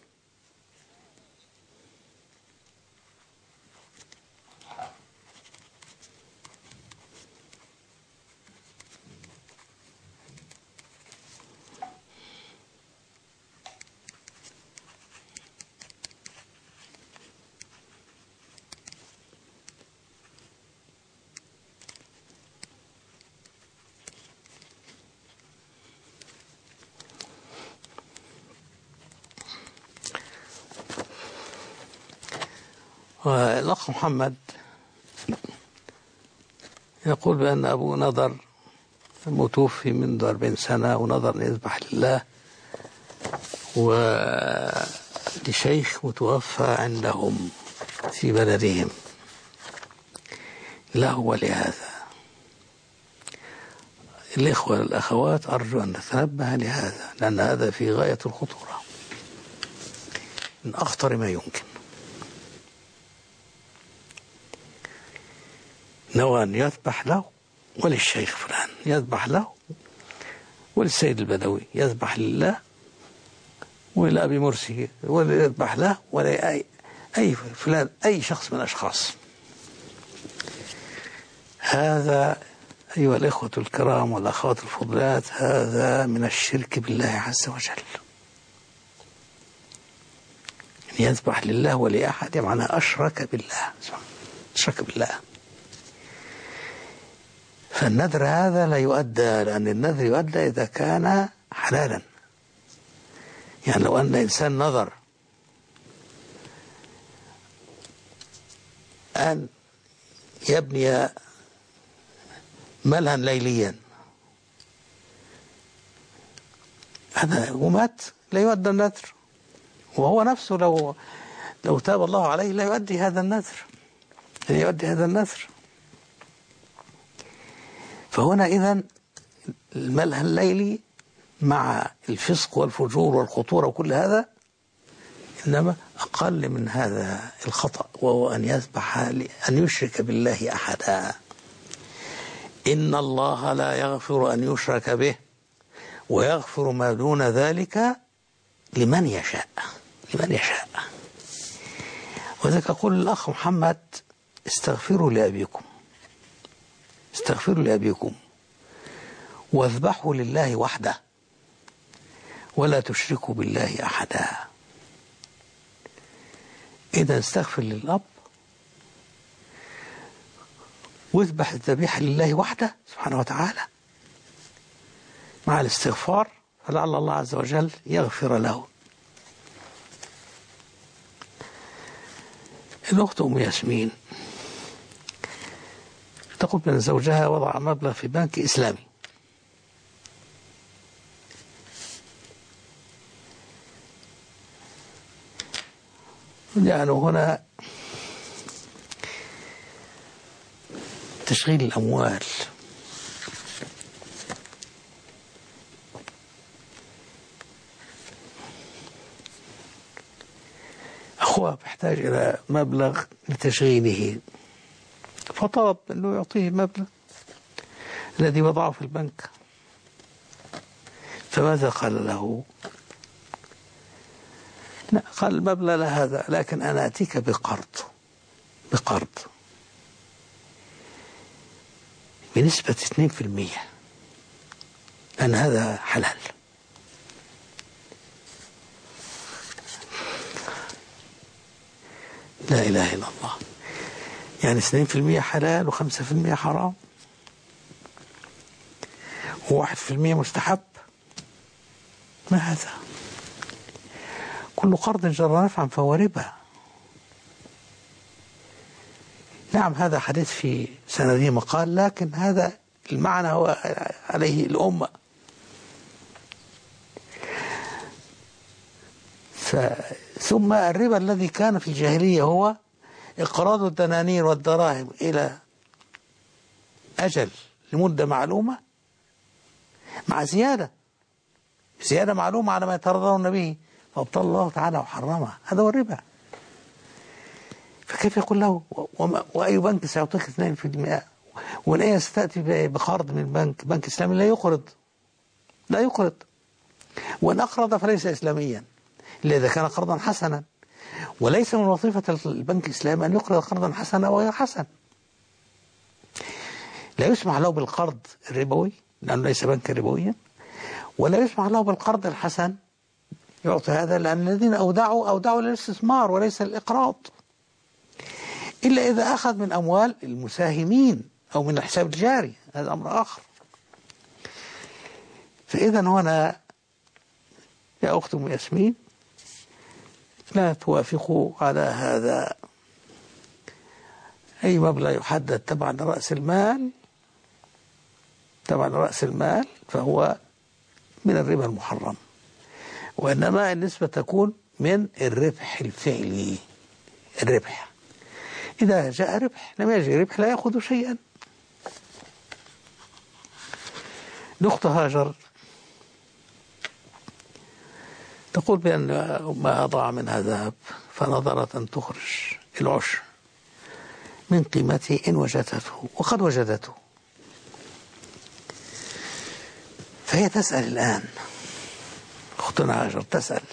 الأخ محمد يقول بأن أبوه نظر متوفي منذ 40 سنة ونظر أن يذبح لله ولشيخ متوفى عندهم في بلدهم له ولهذا. الإخوة والأخوات أرجو أن نتنبه لهذا، لأن هذا في غاية الخطورة، من أخطر ما يمكن. نوى أن يذبح له وللشيخ فلان، يذبح له وللسيد البدوي، يذبح لله ولأبي مرسي، ويذبح له ولا أي فلان، أي شخص من الأشخاص. هذا أيها الإخوة الكرام والأخوات الفضلات، هذا من الشرك بالله عز وجل. أن يذبح لله ولأحد معناه أشرك بالله، أشرك بالله. فالنذر هذا لا يؤدى، لأن النذر يؤدى إذا كان حلالا. يعني لو أن إنسان نذر أن يبني ملها ليليا هذا ومات لا يؤدى النذر، وهو نفسه لو تاب الله عليه لا يؤدي هذا النذر، لا يؤدي هذا النذر. فهنا إذن الملهى الليلي مع الفسق والفجور والخطورة وكل هذا إنما أقل من هذا الخطأ، وهو أن يذبح أن يشرك بالله أحدا. إن الله لا يغفر أن يشرك به ويغفر ما دون ذلك لمن يشاء. وذلك أقول الأخ محمد: استغفروا لأبيكم واذبحوا لله وحده ولا تشركوا بالله أحدا. إذا استغفر للأب واذبح الذبيحة لله وحده سبحانه وتعالى مع الاستغفار، فلعل الله عز وجل يغفر له. الأخت أم ياسمين تقول بأن زوجها وضع مبلغ في بنك إسلامي، يعني هنا تشغيل الأموال. أخوها بيحتاج إلى مبلغ لتشغيله، فطلب أنه يعطيه مبلغ الذي وضعه في البنك. فماذا قال له؟ لا، قال: المبلغ لا هذا، لكن أنا أتيك بقرض بنسبة 2%، أن هذا حلال. لا إله إلا الله. يعني 2% حلال و5% حرام و1% مستحب. ما هذا؟ كل قرض جر نفعا فهو ربا. نعم، هذا حديث في سنده مقال، لكن هذا المعنى هو عليه الأمة. ثم الربا الذي كان في الجاهلية هو إقراض الدنانير والدراهم إلى أجل لمدة معلومة مع زيادة معلومة على ما يترضون به، فأبطل الله تعالى وحرمها. هذا هو الربا. فكيف يقول له وأي بنك سيعطيك 2%؟ وإن أي ستأتي بقرض من بنك إسلامي لا يقرض، وإن أقرض فليس إسلاميا إلا إذا كان قرضا حسنا، وليس من وظيفة البنك الإسلامي أن يقرض قرضا حسنا أو غير حسن. لا يسمح له بالقرض الربوي لأنه ليس بنكا ربويا، ولا يسمح له بالقرض الحسن يعطي هذا، لأن الذين أودعوا للاستثمار وليس الإقراض، إلا إذا أخذ من أموال المساهمين أو من الحساب الجاري، هذا أمر آخر. فإذا هنا يا أخت أم ياسمين لا توافقوا على هذا. أي مبلغ يحدد تبعا رأس المال فهو من الربا المحرم، وإنما النسبة تكون من الربح الفعلي. الربح إذا جاء ربح، لم يجي ربح لا يأخذ شيئا. الأخت هاجر تقول بأن ما أضاع منها ذهب، فنظرت أن تخرج العشر من قيمته إن وجدته، وقد وجدته. فهي تسأل الآن، أختنا هاجر تسأل: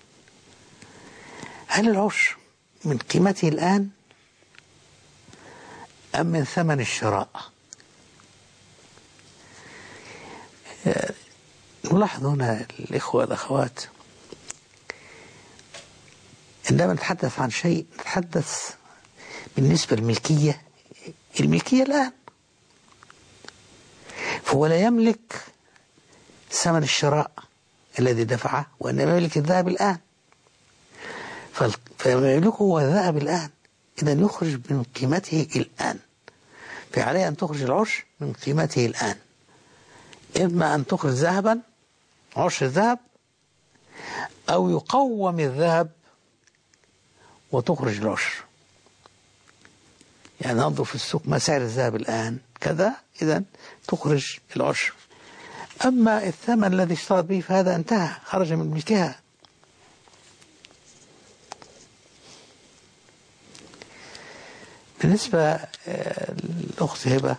هل العشر من قيمته الآن أم من ثمن الشراء؟ نلاحظ هنا الإخوة والأخوات، عندما نتحدث عن شيء نتحدث بالنسبة للملكية الآن، فهو لا يملك ثمن الشراء الذي دفعه، وإنما يملك الذهب الآن، فيملكه هو الذهب الآن، إذا يخرج من قيمته الآن، فعليه أن تخرج العشر من قيمته الآن، إما أن تخرج ذهبا عشر الذهب، أو يقوم الذهب وتخرج العشر. يعني ننظر في السوق ما سعر الذهب الآن كذا، إذن تخرج العشر. أما الثمن الذي اشترت به فهذا انتهى، خرج من ملكها. بالنسبة للأخت هبة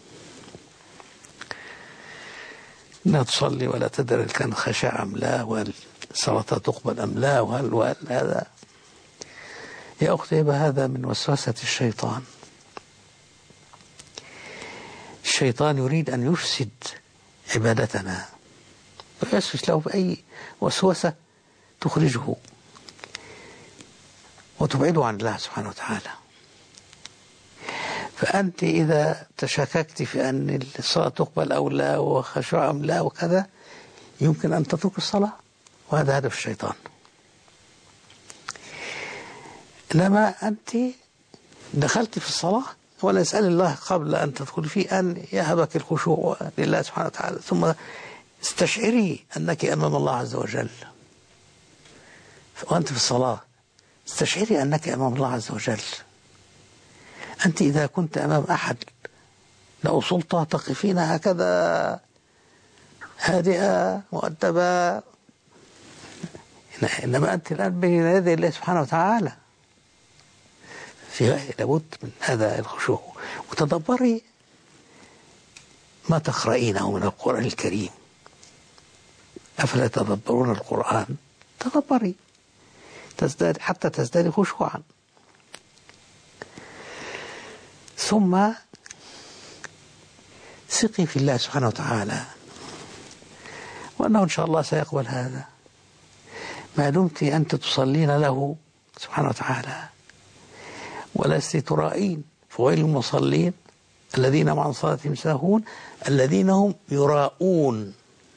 انها تصلي ولا تدري إن كان خشع ام لا، وهل صلاتها تقبل ام لا، وهل هذا يا اختي هبه هذا من وسوسه الشيطان. الشيطان يريد ان يفسد عبادتنا ويوسوس له باي وسوسه تخرجه وتبعده عن الله سبحانه وتعالى. فأنت إذا تشككت في أن الصلاة تقبل أو لا وخشوع أم لا وكذا يمكن أن تترك الصلاة، وهذا هدف الشيطان. إنما أنت دخلت في الصلاة ولا اسأل الله قبل أن تدخل فيه أن يهبك الخشوع لله سبحانه وتعالى، ثم استشعري أنك أمام الله عز وجل وأنت في الصلاة، استشعري أنك أمام الله عز وجل. أنت إذا كنت أمام أحد له سلطة تقفين هكذا هادئة مؤدبة، إنما أنت الآن بين يدي الله سبحانه وتعالى، لابد من هذا الخشوع. وتدبري ما تقرأينه من القرآن الكريم، أفلا يتدبرون القرآن؟ تدبري حتى تزداد خشوعا. ثم ثقي في الله سبحانه وتعالى وأنه إن شاء الله سيقبل هذا، ما دمت أنت تصلين له سبحانه وتعالى ولست ترائين. فويل للمصلين الذين عن صلاتهم ساهون الذين هم يراءون،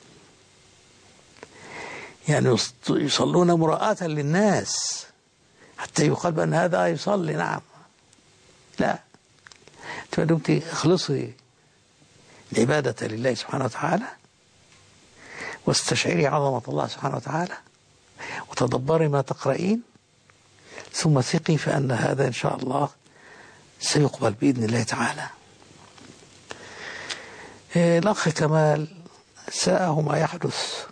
يعني يصلون مراءة للناس حتى يقال بأن هذا يصلي. نعم، لا، ما دمت اخلصي العبادة لله سبحانه وتعالى واستشعري عظمة الله سبحانه وتعالى وتدبري ما تقرأين، ثم ثقي فأن هذا إن شاء الله سيقبل بإذن الله تعالى. الأخ كمال ساءه ما يحدث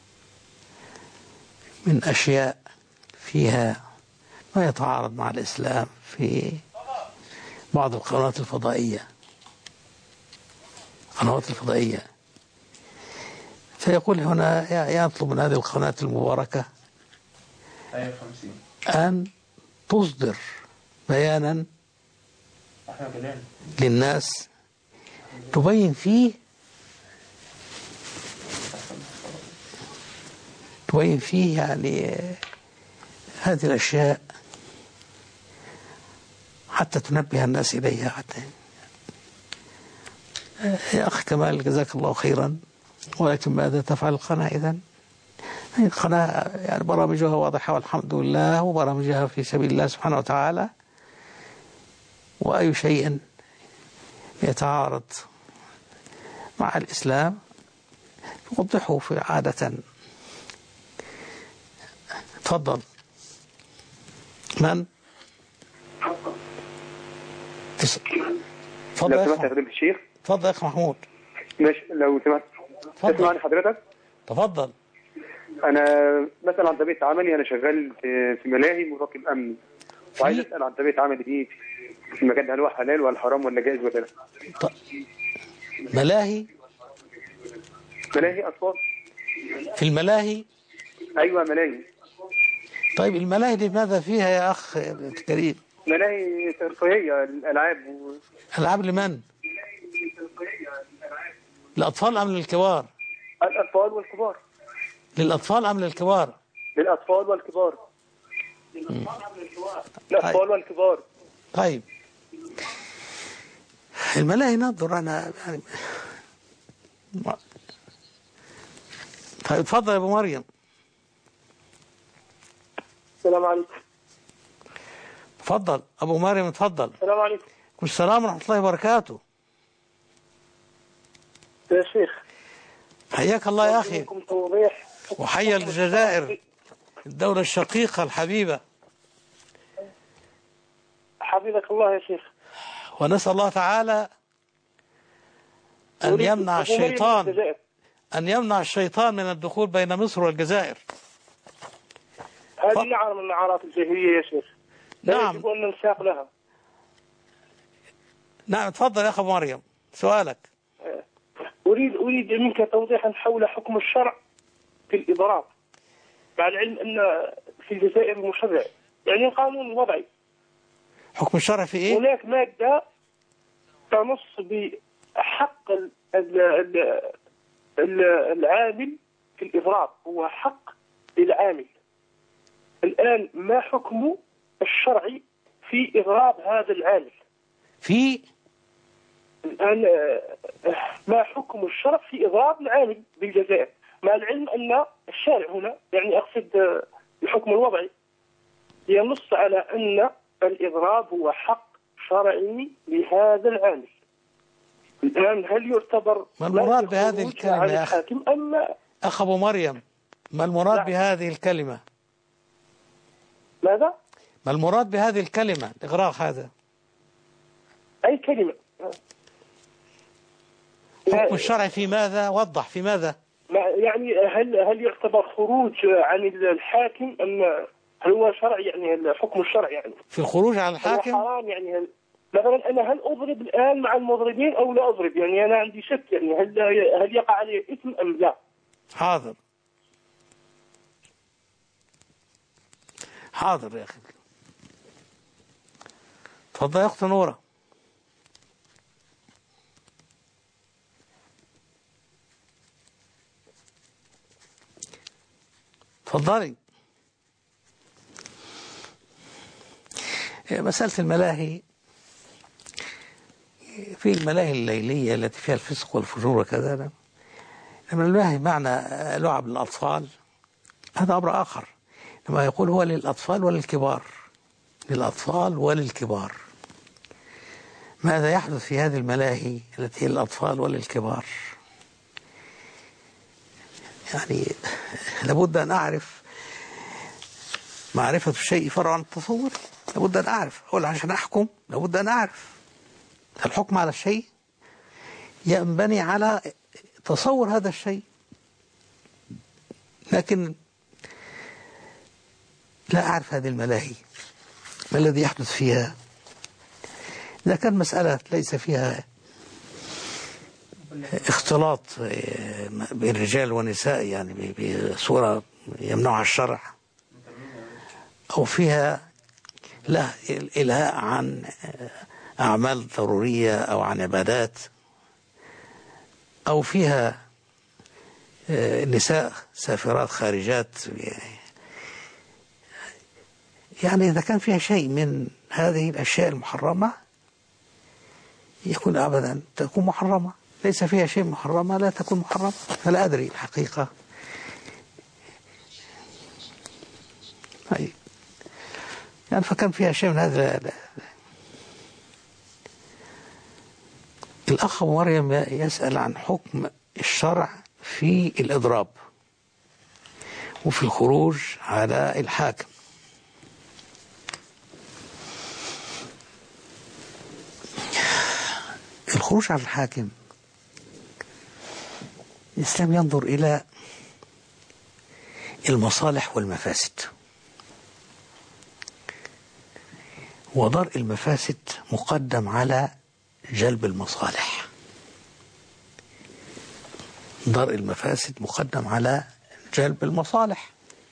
من أشياء فيها ما يتعارض مع الإسلام في بعض القنوات الفضائية، فيقول هنا يطلب من هذه القناة المباركة أن تصدر بيانا للناس تبين فيه يعني هذه الأشياء حتى تنبه الناس إليها. حتى يا أخ كمال جزاك الله خيرا، ولكن ماذا تفعل القناة إذن؟ القناة يعني برامجها واضحة والحمد لله، وبرامجها في سبيل الله سبحانه وتعالى، وأي شيء يتعارض مع الإسلام يوضحه في عادة. تفضل. من؟
تفضل يا سمحت يا فضيلة الشيخ.
تفضل يا أخ محمود.
ماشي لو سمحت. تسمعني حضرتك؟
تفضل.
أنا مثلا عن طبيعة عملي أنا شغال في ملاهي مراقب أمني، وعايز أسأل عن طبيعة عملي دي في المكان ده، هل هو حلال ولا حرام ولا جائز ولا لا؟
ملاهي
أطفال.
في الملاهي؟
أيوة ملاهي.
طيب الملاهي دي ماذا فيها يا أخ كريم؟
ملاهي ترفيهية الألعاب.
ألعاب لمن؟ للأطفال أم للكبار؟
الأطفال والكبار.
للأطفال أم للكبار؟
للأطفال والكبار. الأطفال والكبار.
طيب الملاهي ننظر أنا يعني. طيب اتفضل يا أبو مريم.
السلام عليكم.
تفضل أبو مريم، تفضل.
السلام عليكم.
السلام ورحمة الله وبركاته.
يا شيخ
حياك الله يا أخي، وحيا الجزائر الدولة الشقيقة الحبيبة.
حفظك الله يا شيخ.
ونسأل الله تعالى أن يمنع الشيطان من الدخول بين مصر والجزائر.
هذه نعرة من نعرات الجاهلية يا شيخ، لا
نعم.
يجب أن ننساق لها.
نعم اتفضل يا أخي مريم سؤالك.
أريد منك توضيحا حول حكم الشرع في الإضراب، مع العلم أن في الجزائر مشرع، يعني القانون الوضعي.
حكم الشرع في إيه؟
هناك مادة تنص بحق العامل في الإضراب، هو حق للعامل. الآن ما حكم الشرعي في إضراب هذا العامل؟ الآن ما حكم الشرع في إضراب العامل بالجزائر، مع العلم أن الشارع هنا، يعني أقصد الحكم الوضعي، ينص على أن الإضراب هو حق شرعي لهذا العامل. الآن هل يعتبر
ما المراد بهذه الكلمة يا أخي؟ أخ أبو مريم، ما المراد بهذه الكلمة؟
ماذا؟
ما المراد بهذه الكلمة الإغراق هذا؟
أي كلمة؟
حكم الشرع في ماذا؟ وضح في ماذا؟
يعني هل يعتبر خروج عن الحاكم أم هل هو شرع، يعني الحكم الشرعي يعني
في الخروج عن الحاكم؟
هو حرام يعني مثلا أنا هل أضرب الآن مع المضربين أو لا أضرب؟ يعني أنا عندي شك، يعني هل يقع علي إثم أم لا؟
حاضر حاضر يا أخي. تفضل يا أخت نورة. تفضلي. مسألة الملاهي، في الملاهي الليلية التي فيها الفسق والفجور وكذا، لما الملاهي معنى لعب للأطفال هذا أمر آخر. لما يقول هو للأطفال وللكبار، للأطفال وللكبار، ماذا يحدث في هذه الملاهي التي هي للأطفال وللكبار؟ يعني لابد أن أعرف، معرفة الشيء فرع عن التصور، لابد أن أعرف. أقول عشان أحكم لابد أن أعرف. الحكم على الشيء ينبني على تصور هذا الشيء، لكن لا أعرف هذه الملاهي ما الذي يحدث فيها. إذا كان مسألة ليس فيها اختلاط بين رجال ونساء يعني بصورة يمنعها الشرع، أو فيها لا إلهاء عن أعمال ضرورية أو عن عبادات، أو فيها نساء سافرات خارجات، يعني إذا كان فيها شيء من هذه الأشياء المحرمة يكون أبدا تكون محرمة. ليس فيها شيء محرمة لا تكون محرمة. فلا أدري الحقيقة. يعني فكان فيها شيء من هذا. الأخ مريم يسأل عن حكم الشرع في الإضراب وفي الخروج على الحاكم. الخروج على الحاكم، الإسلام ينظر إلى المصالح والمفاسد، ودرء المفاسد مقدم على جلب المصالح. درء المفاسد مقدم على جلب المصالح.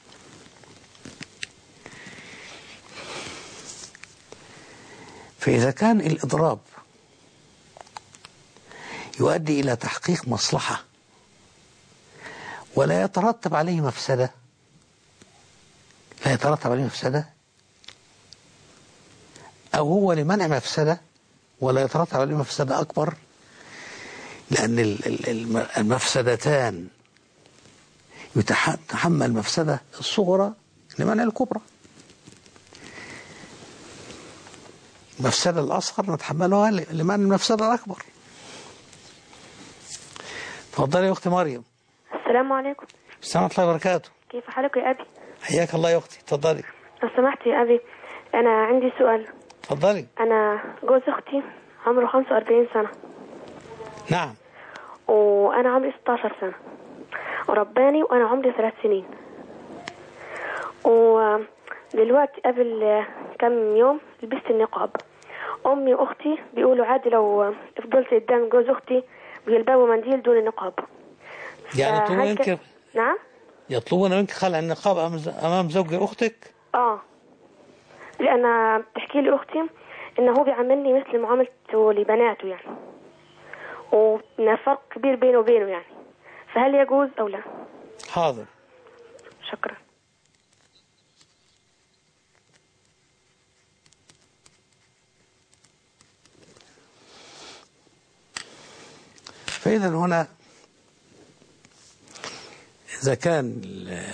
فإذا كان الإضراب يؤدي إلى تحقيق مصلحة ولا يترتب عليه مفسدة، لا يترتب عليه مفسدة، أو هو لمنع مفسدة ولا يترتب عليه مفسدة أكبر، لأن المفسدتان يتحمل المفسدة الصغرى لمنع الكبرى. المفسدة الأصغر نتحملها لمنع المفسدة الأكبر. تفضلي يا أختي مريم.
السلام عليكم.
السلام ورحمة الله وبركاته.
كيف حالك يا أبي؟
حياك الله يا أختي. تفضلي.
لو سمحت يا أبي، أنا عندي سؤال.
تفضلي.
أنا جوز أختي عمره 45 سنة.
نعم.
وأنا عمري 16 سنة، ورباني وأنا عمري 3 سنين. ودلوقتي قبل كم يوم لبست النقاب، أمي وأختي بيقولوا عادي لو فضلت قدام جوز أختي بيلبسوا منديل دون نقاب.
يعني يطلبون منك
نعم؟
يطلبون منك خلع النقاب أمام زوج أختك؟
لأن بتحكي لي أختي إنه هو بيعاملني مثل معاملته لبناته يعني، وإن فرق كبير بينه وبينه يعني، فهل يجوز أو لا؟
حاضر.
شكرا.
فإذا هنا إذا كان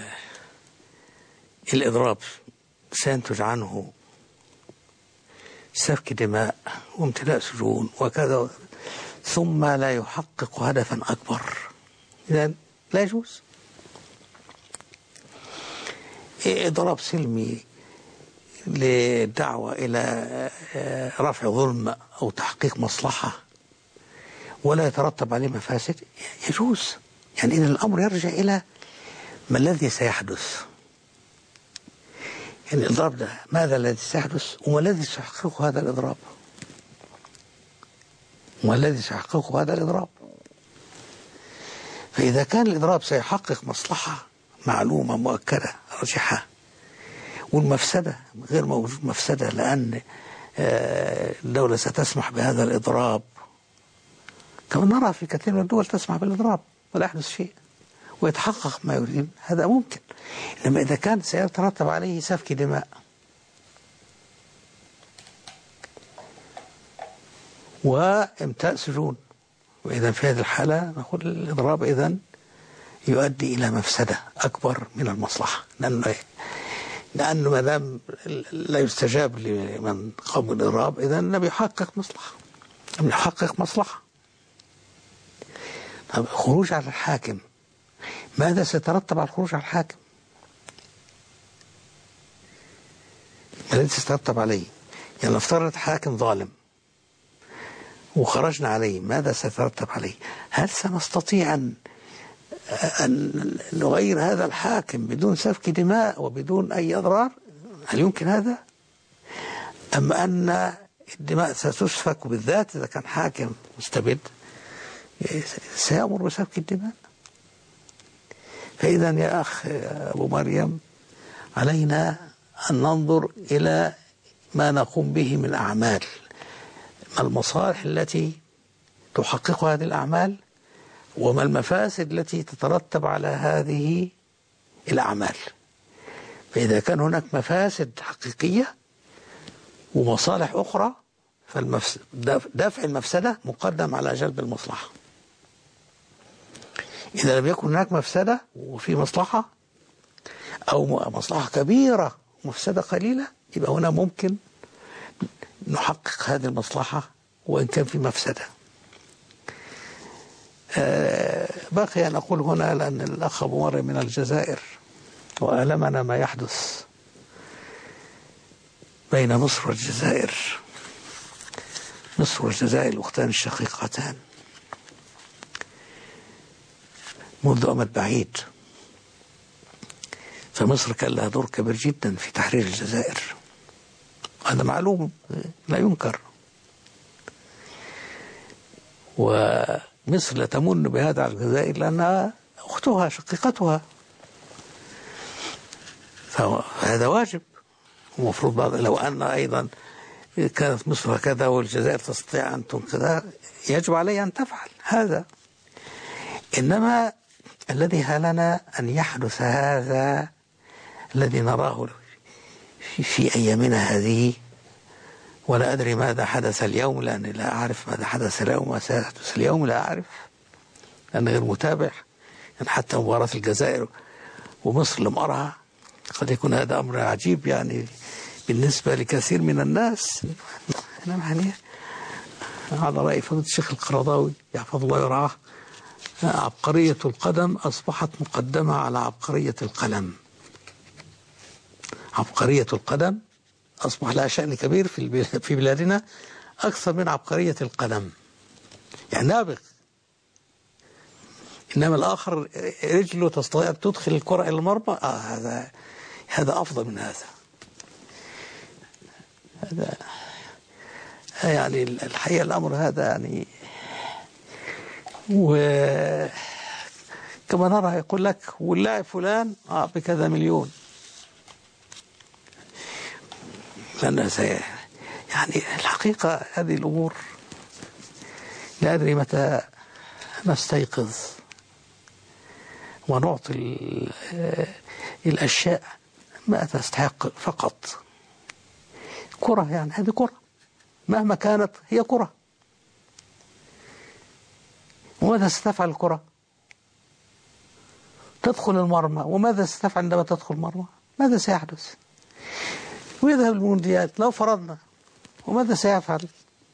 الإضراب سينتج عنه سفك دماء وامتلاء سجون وكذا ثم لا يحقق هدفا أكبر، إذن لا يجوز. إضراب سلمي للدعوة إلى رفع ظلم أو تحقيق مصلحة ولا يترتب عليه مفاسد يجوز. يعني إذن الأمر يرجع إلى ما الذي سيحدث، يعني الإضراب ده ماذا الذي سيحدث وما الذي سيحققه هذا الإضراب، وما الذي سيحققه هذا الإضراب. فإذا كان الإضراب سيحقق مصلحة معلومة مؤكدة راجحة والمفسدة غير موجود مفسدة لأن الدولة ستسمح بهذا الإضراب، كما نرى في كثير من الدول تسمح بالإضراب ولا يحدث شيء ويتحقق ما يريد، هذا ممكن. إنما إذا كان سيترتب عليه سفك دماء وامتلاء سجون، وإذا في هذه الحالة نقول الإضراب إذن يؤدي إلى مفسدة أكبر من المصلحة، لأنه ما دام لا يستجاب لمن قام بالإضراب إذن لم يحقق مصلحة، لم يحقق مصلحة. طب خروج على الحاكم، ماذا سيترتب على الخروج على الحاكم؟ ما الذي سيترتب عليه؟ يعني نفترض حاكم ظالم وخرجنا عليه، ماذا سيترتب عليه؟ هل سنستطيع أن نغير هذا الحاكم بدون سفك دماء وبدون أي أضرار؟ هل يمكن هذا؟ أم أن الدماء ستسفك، بالذات إذا كان حاكم مستبد سيأمر بسفك الدماء؟ فإذا يا أخ أبو مريم علينا أن ننظر إلى ما نقوم به من أعمال، ما المصالح التي تحققها هذه الأعمال وما المفاسد التي تترتب على هذه الأعمال. فإذا كان هناك مفاسد حقيقية ومصالح أخرى فدفع المفسدة مقدم على جلب المصلحة. إذا لم يكن هناك مفسدة وفي مصلحة أو مصلحة كبيرة ومفسدة قليلة، يبقى هنا ممكن نحقق هذه المصلحة وإن كان في مفسدة. باقي أن أقول هنا لأن الأخ أبو مريم من الجزائر وألمنا ما يحدث بين مصر والجزائر. مصر والجزائر الأختان الشقيقتان منذ أمد بعيد، فمصر كان لها دور كبير جدا في تحرير الجزائر، هذا معلوم لا ينكر. ومصر لا تمن بهذا على الجزائر لأنها أختها شقيقتها، فهذا واجب. ومفروض لو أن أيضا كانت مصر هكذا والجزائر تستطيع أن تنقذها يجب عليها أن تفعل هذا. إنما الذي هلنا أن يحدث هذا الذي نراه في أيامنا هذه، ولا أدري ماذا حدث اليوم لأني لا أعرف ماذا حدث اليوم وسيحدث اليوم، لا أعرف لأني غير متابع. يعني حتى مباراة الجزائر ومصر لم أرها، قد يكون هذا أمر عجيب يعني بالنسبة لكثير من الناس. يعني على رأي فضيلة الشيخ القرضاوي يحفظ الله ويرعاه، عبقرية القدم أصبحت مقدمة على عبقرية القلم. عبقرية القدم أصبح لها شأن كبير في بلادنا أكثر من عبقرية القلم، يعني نابغ. إنما الآخر رجله تستطيع أن تدخل الكرة إلى المرمى، هذا أفضل من هذا. يعني الحقيقة الأمر هذا يعني، وكما نرى يقول لك واللاعب فلان بكذا مليون، لأن يعني الحقيقة هذه الأمور لا أدري متى نستيقظ ونعطي الأشياء ما تستحق فقط. كرة يعني هذه كرة مهما كانت هي كرة. وماذا ستفعل الكرة؟ تدخل المرمى، وماذا ستفعل عندما تدخل المرمى؟ ماذا سيحدث؟ ويذهب المونديال لو فرضنا، وماذا سيفعل؟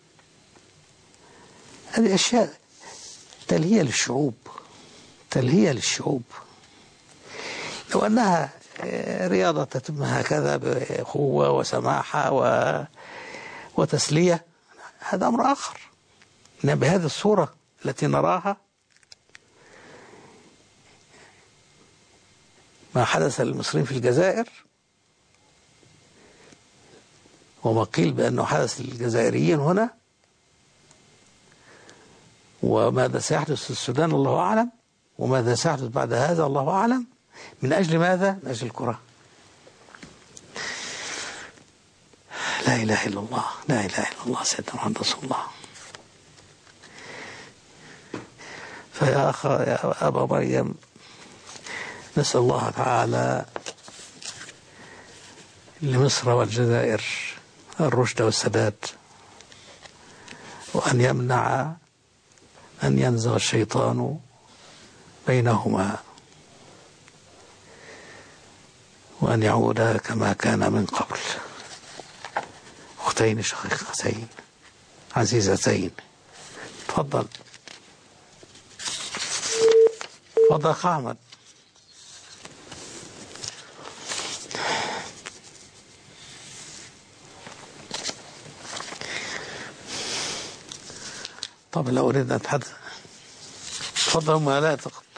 هذه أشياء تلهية للشعوب، تلهية للشعوب. لو أنها رياضة تتم هكذا بقوة وسماحة وتسلية هذا أمر آخر. إنما بهذه الصورة التي نراها ما حدث للمصريين في الجزائر، وما قيل بأنه حدث للجزائريين هنا، وماذا سيحدث في السودان الله أعلم، وماذا سيحدث بعد هذا الله أعلم. من أجل ماذا؟ من أجل الكرة. لا إله إلا الله، لا إله إلا الله سيدنا محمد رسول الله. فيا أخ يا أبا مريم، نسأل الله تعالى لمصر والجزائر الرشد والسداد، وأن يمنع أن ينزغ الشيطان بينهما، وأن يعودا كما كان من قبل، أختين شقيقتين عزيزتين. تفضل تفضل أخ أحمد. طب لو أريد أن أتحدث، تفضل أم آلاء.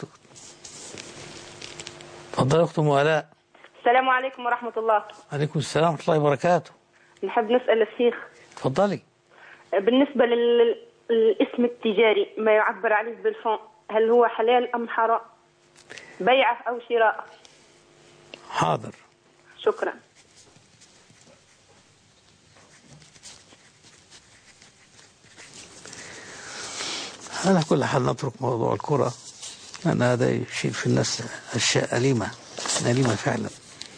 تفضل أخت أم آلاء.
السلام عليكم ورحمة الله.
عليكم السلام ورحمة الله وبركاته.
نحب نسأل الشيخ.
تفضلي.
بالنسبة للاسم التجاري ما يعبر عليه بالفون، هل هو حلال أم حرام؟ بيعة أو شراء؟
حاضر.
شكرا.
على كل حال نترك موضوع الكرة، لأن هذا يشيل في الناس أشياء أليمة فعلا.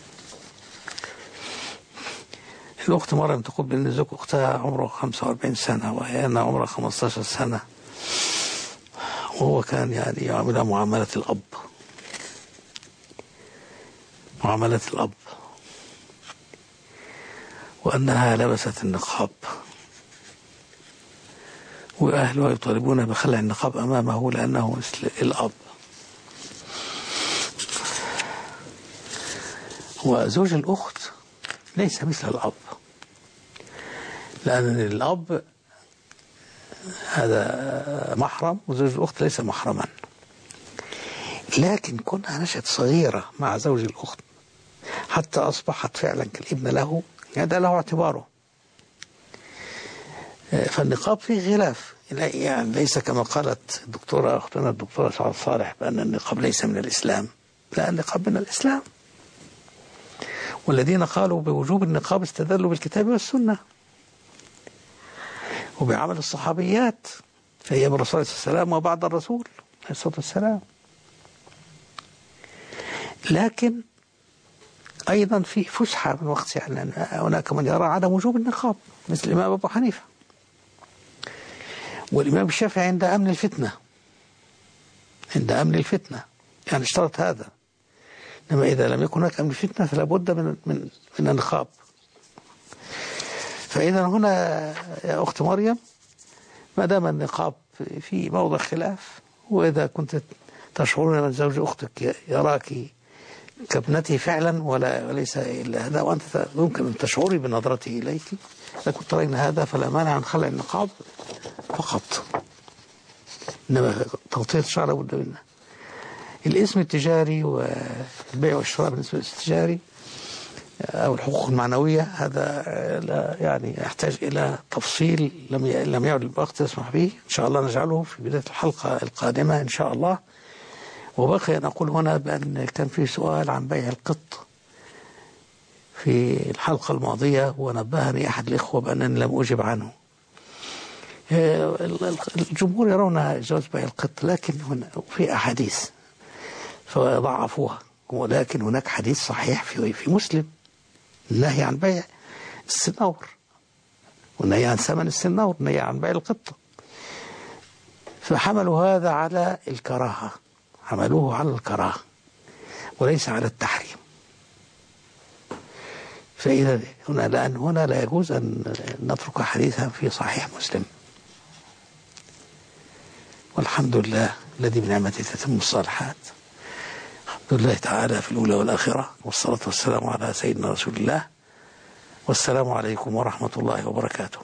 الأخت مريم تقول بأن زوج أختها عمره 45 سنة وهي أنا عمرها 15 سنة، وهو كان يعني يعاملها معاملة الأب، وأنها لبست النقاب، وأهلها يطالبون بخلع النقاب أمامه لأنه مثل الأب. وزوج الأخت ليس مثل الأب، لأن الأب هذا محرم وزوج الأخت ليس محرما. لكن كونها نشأت صغيرة مع زوج الأخت حتى أصبحت فعلا كالابن له، هذا له اعتباره. فالنقاب فيه خلاف، يعني ليس كما قالت أختنا الدكتورة سعاد صالح بأن النقاب ليس من الإسلام. لا، النقاب من الإسلام، والذين قالوا بوجوب النقاب استدلوا بالكتاب والسنة وبعمل الصحابيات في أيام الرسول صلى الله عليه وسلم وبعد الرسول عليه الصلاة والسلام. لكن أيضا في فسحة من وقت، يعني هناك من يرى عدم وجوب النقاب مثل الإمام أبو حنيفة، والإمام الشافعي عند أمن الفتنة يعني اشترط هذا. إنما إذا لم يكن هناك أمن الفتنة فلا بد من النقاب. فإذا هنا يا أخت مريم، ما دام النقاب في موضع خلاف، وإذا كنت تشعرون من زوج أختك يراك كابنته فعلا وليس إلا هذا، وأنت يمكن أن تشعري بنظرته إليك، لكن ترين هذا فلا مانع عن خلع النقاب فقط. إنما تغطية الشعر لابد منه. الاسم التجاري والبيع والشراء بالنسبة للاسم التجاري أو الحقوق المعنوية، هذا يعني يحتاج إلى تفصيل لم يعد الوقت يسمح به. إن شاء الله نجعله في بداية الحلقة القادمة إن شاء الله. وبقي أن أقول هنا بأن كان في سؤال عن بيع القط في الحلقة الماضية، ونبهني أحد الإخوة بأنني لم أجب عنه. الجمهور يرون جواز بيع القط، لكن في أحاديث فضعفوها، ولكن هناك حديث صحيح في مسلم النهي عن بيع السنور، والنهي عن ثمن السنور، والنهي عن بيع القطة. فحملوا هذا على الكراهة، حملوه على الكراهة وليس على التحريم. فإذا هنا لا يجوز أن نترك حديثا في صحيح مسلم. والحمد لله الذي بنعمته تتم الصالحات. الحمد لله تعالى في الأولى والآخرة، والصلاة والسلام على سيدنا رسول الله، والسلام عليكم ورحمة الله وبركاته.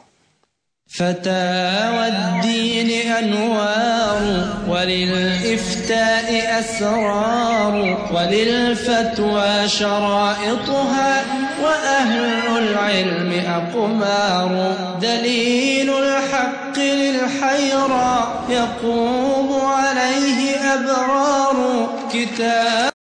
فتاوى الدين أنوار، وللإفتاء أسرار، وللفتوى شرائطها، وأهل العلم أقمار. دليل الحق للحيرى، يقوم عليه أبرار. كتاب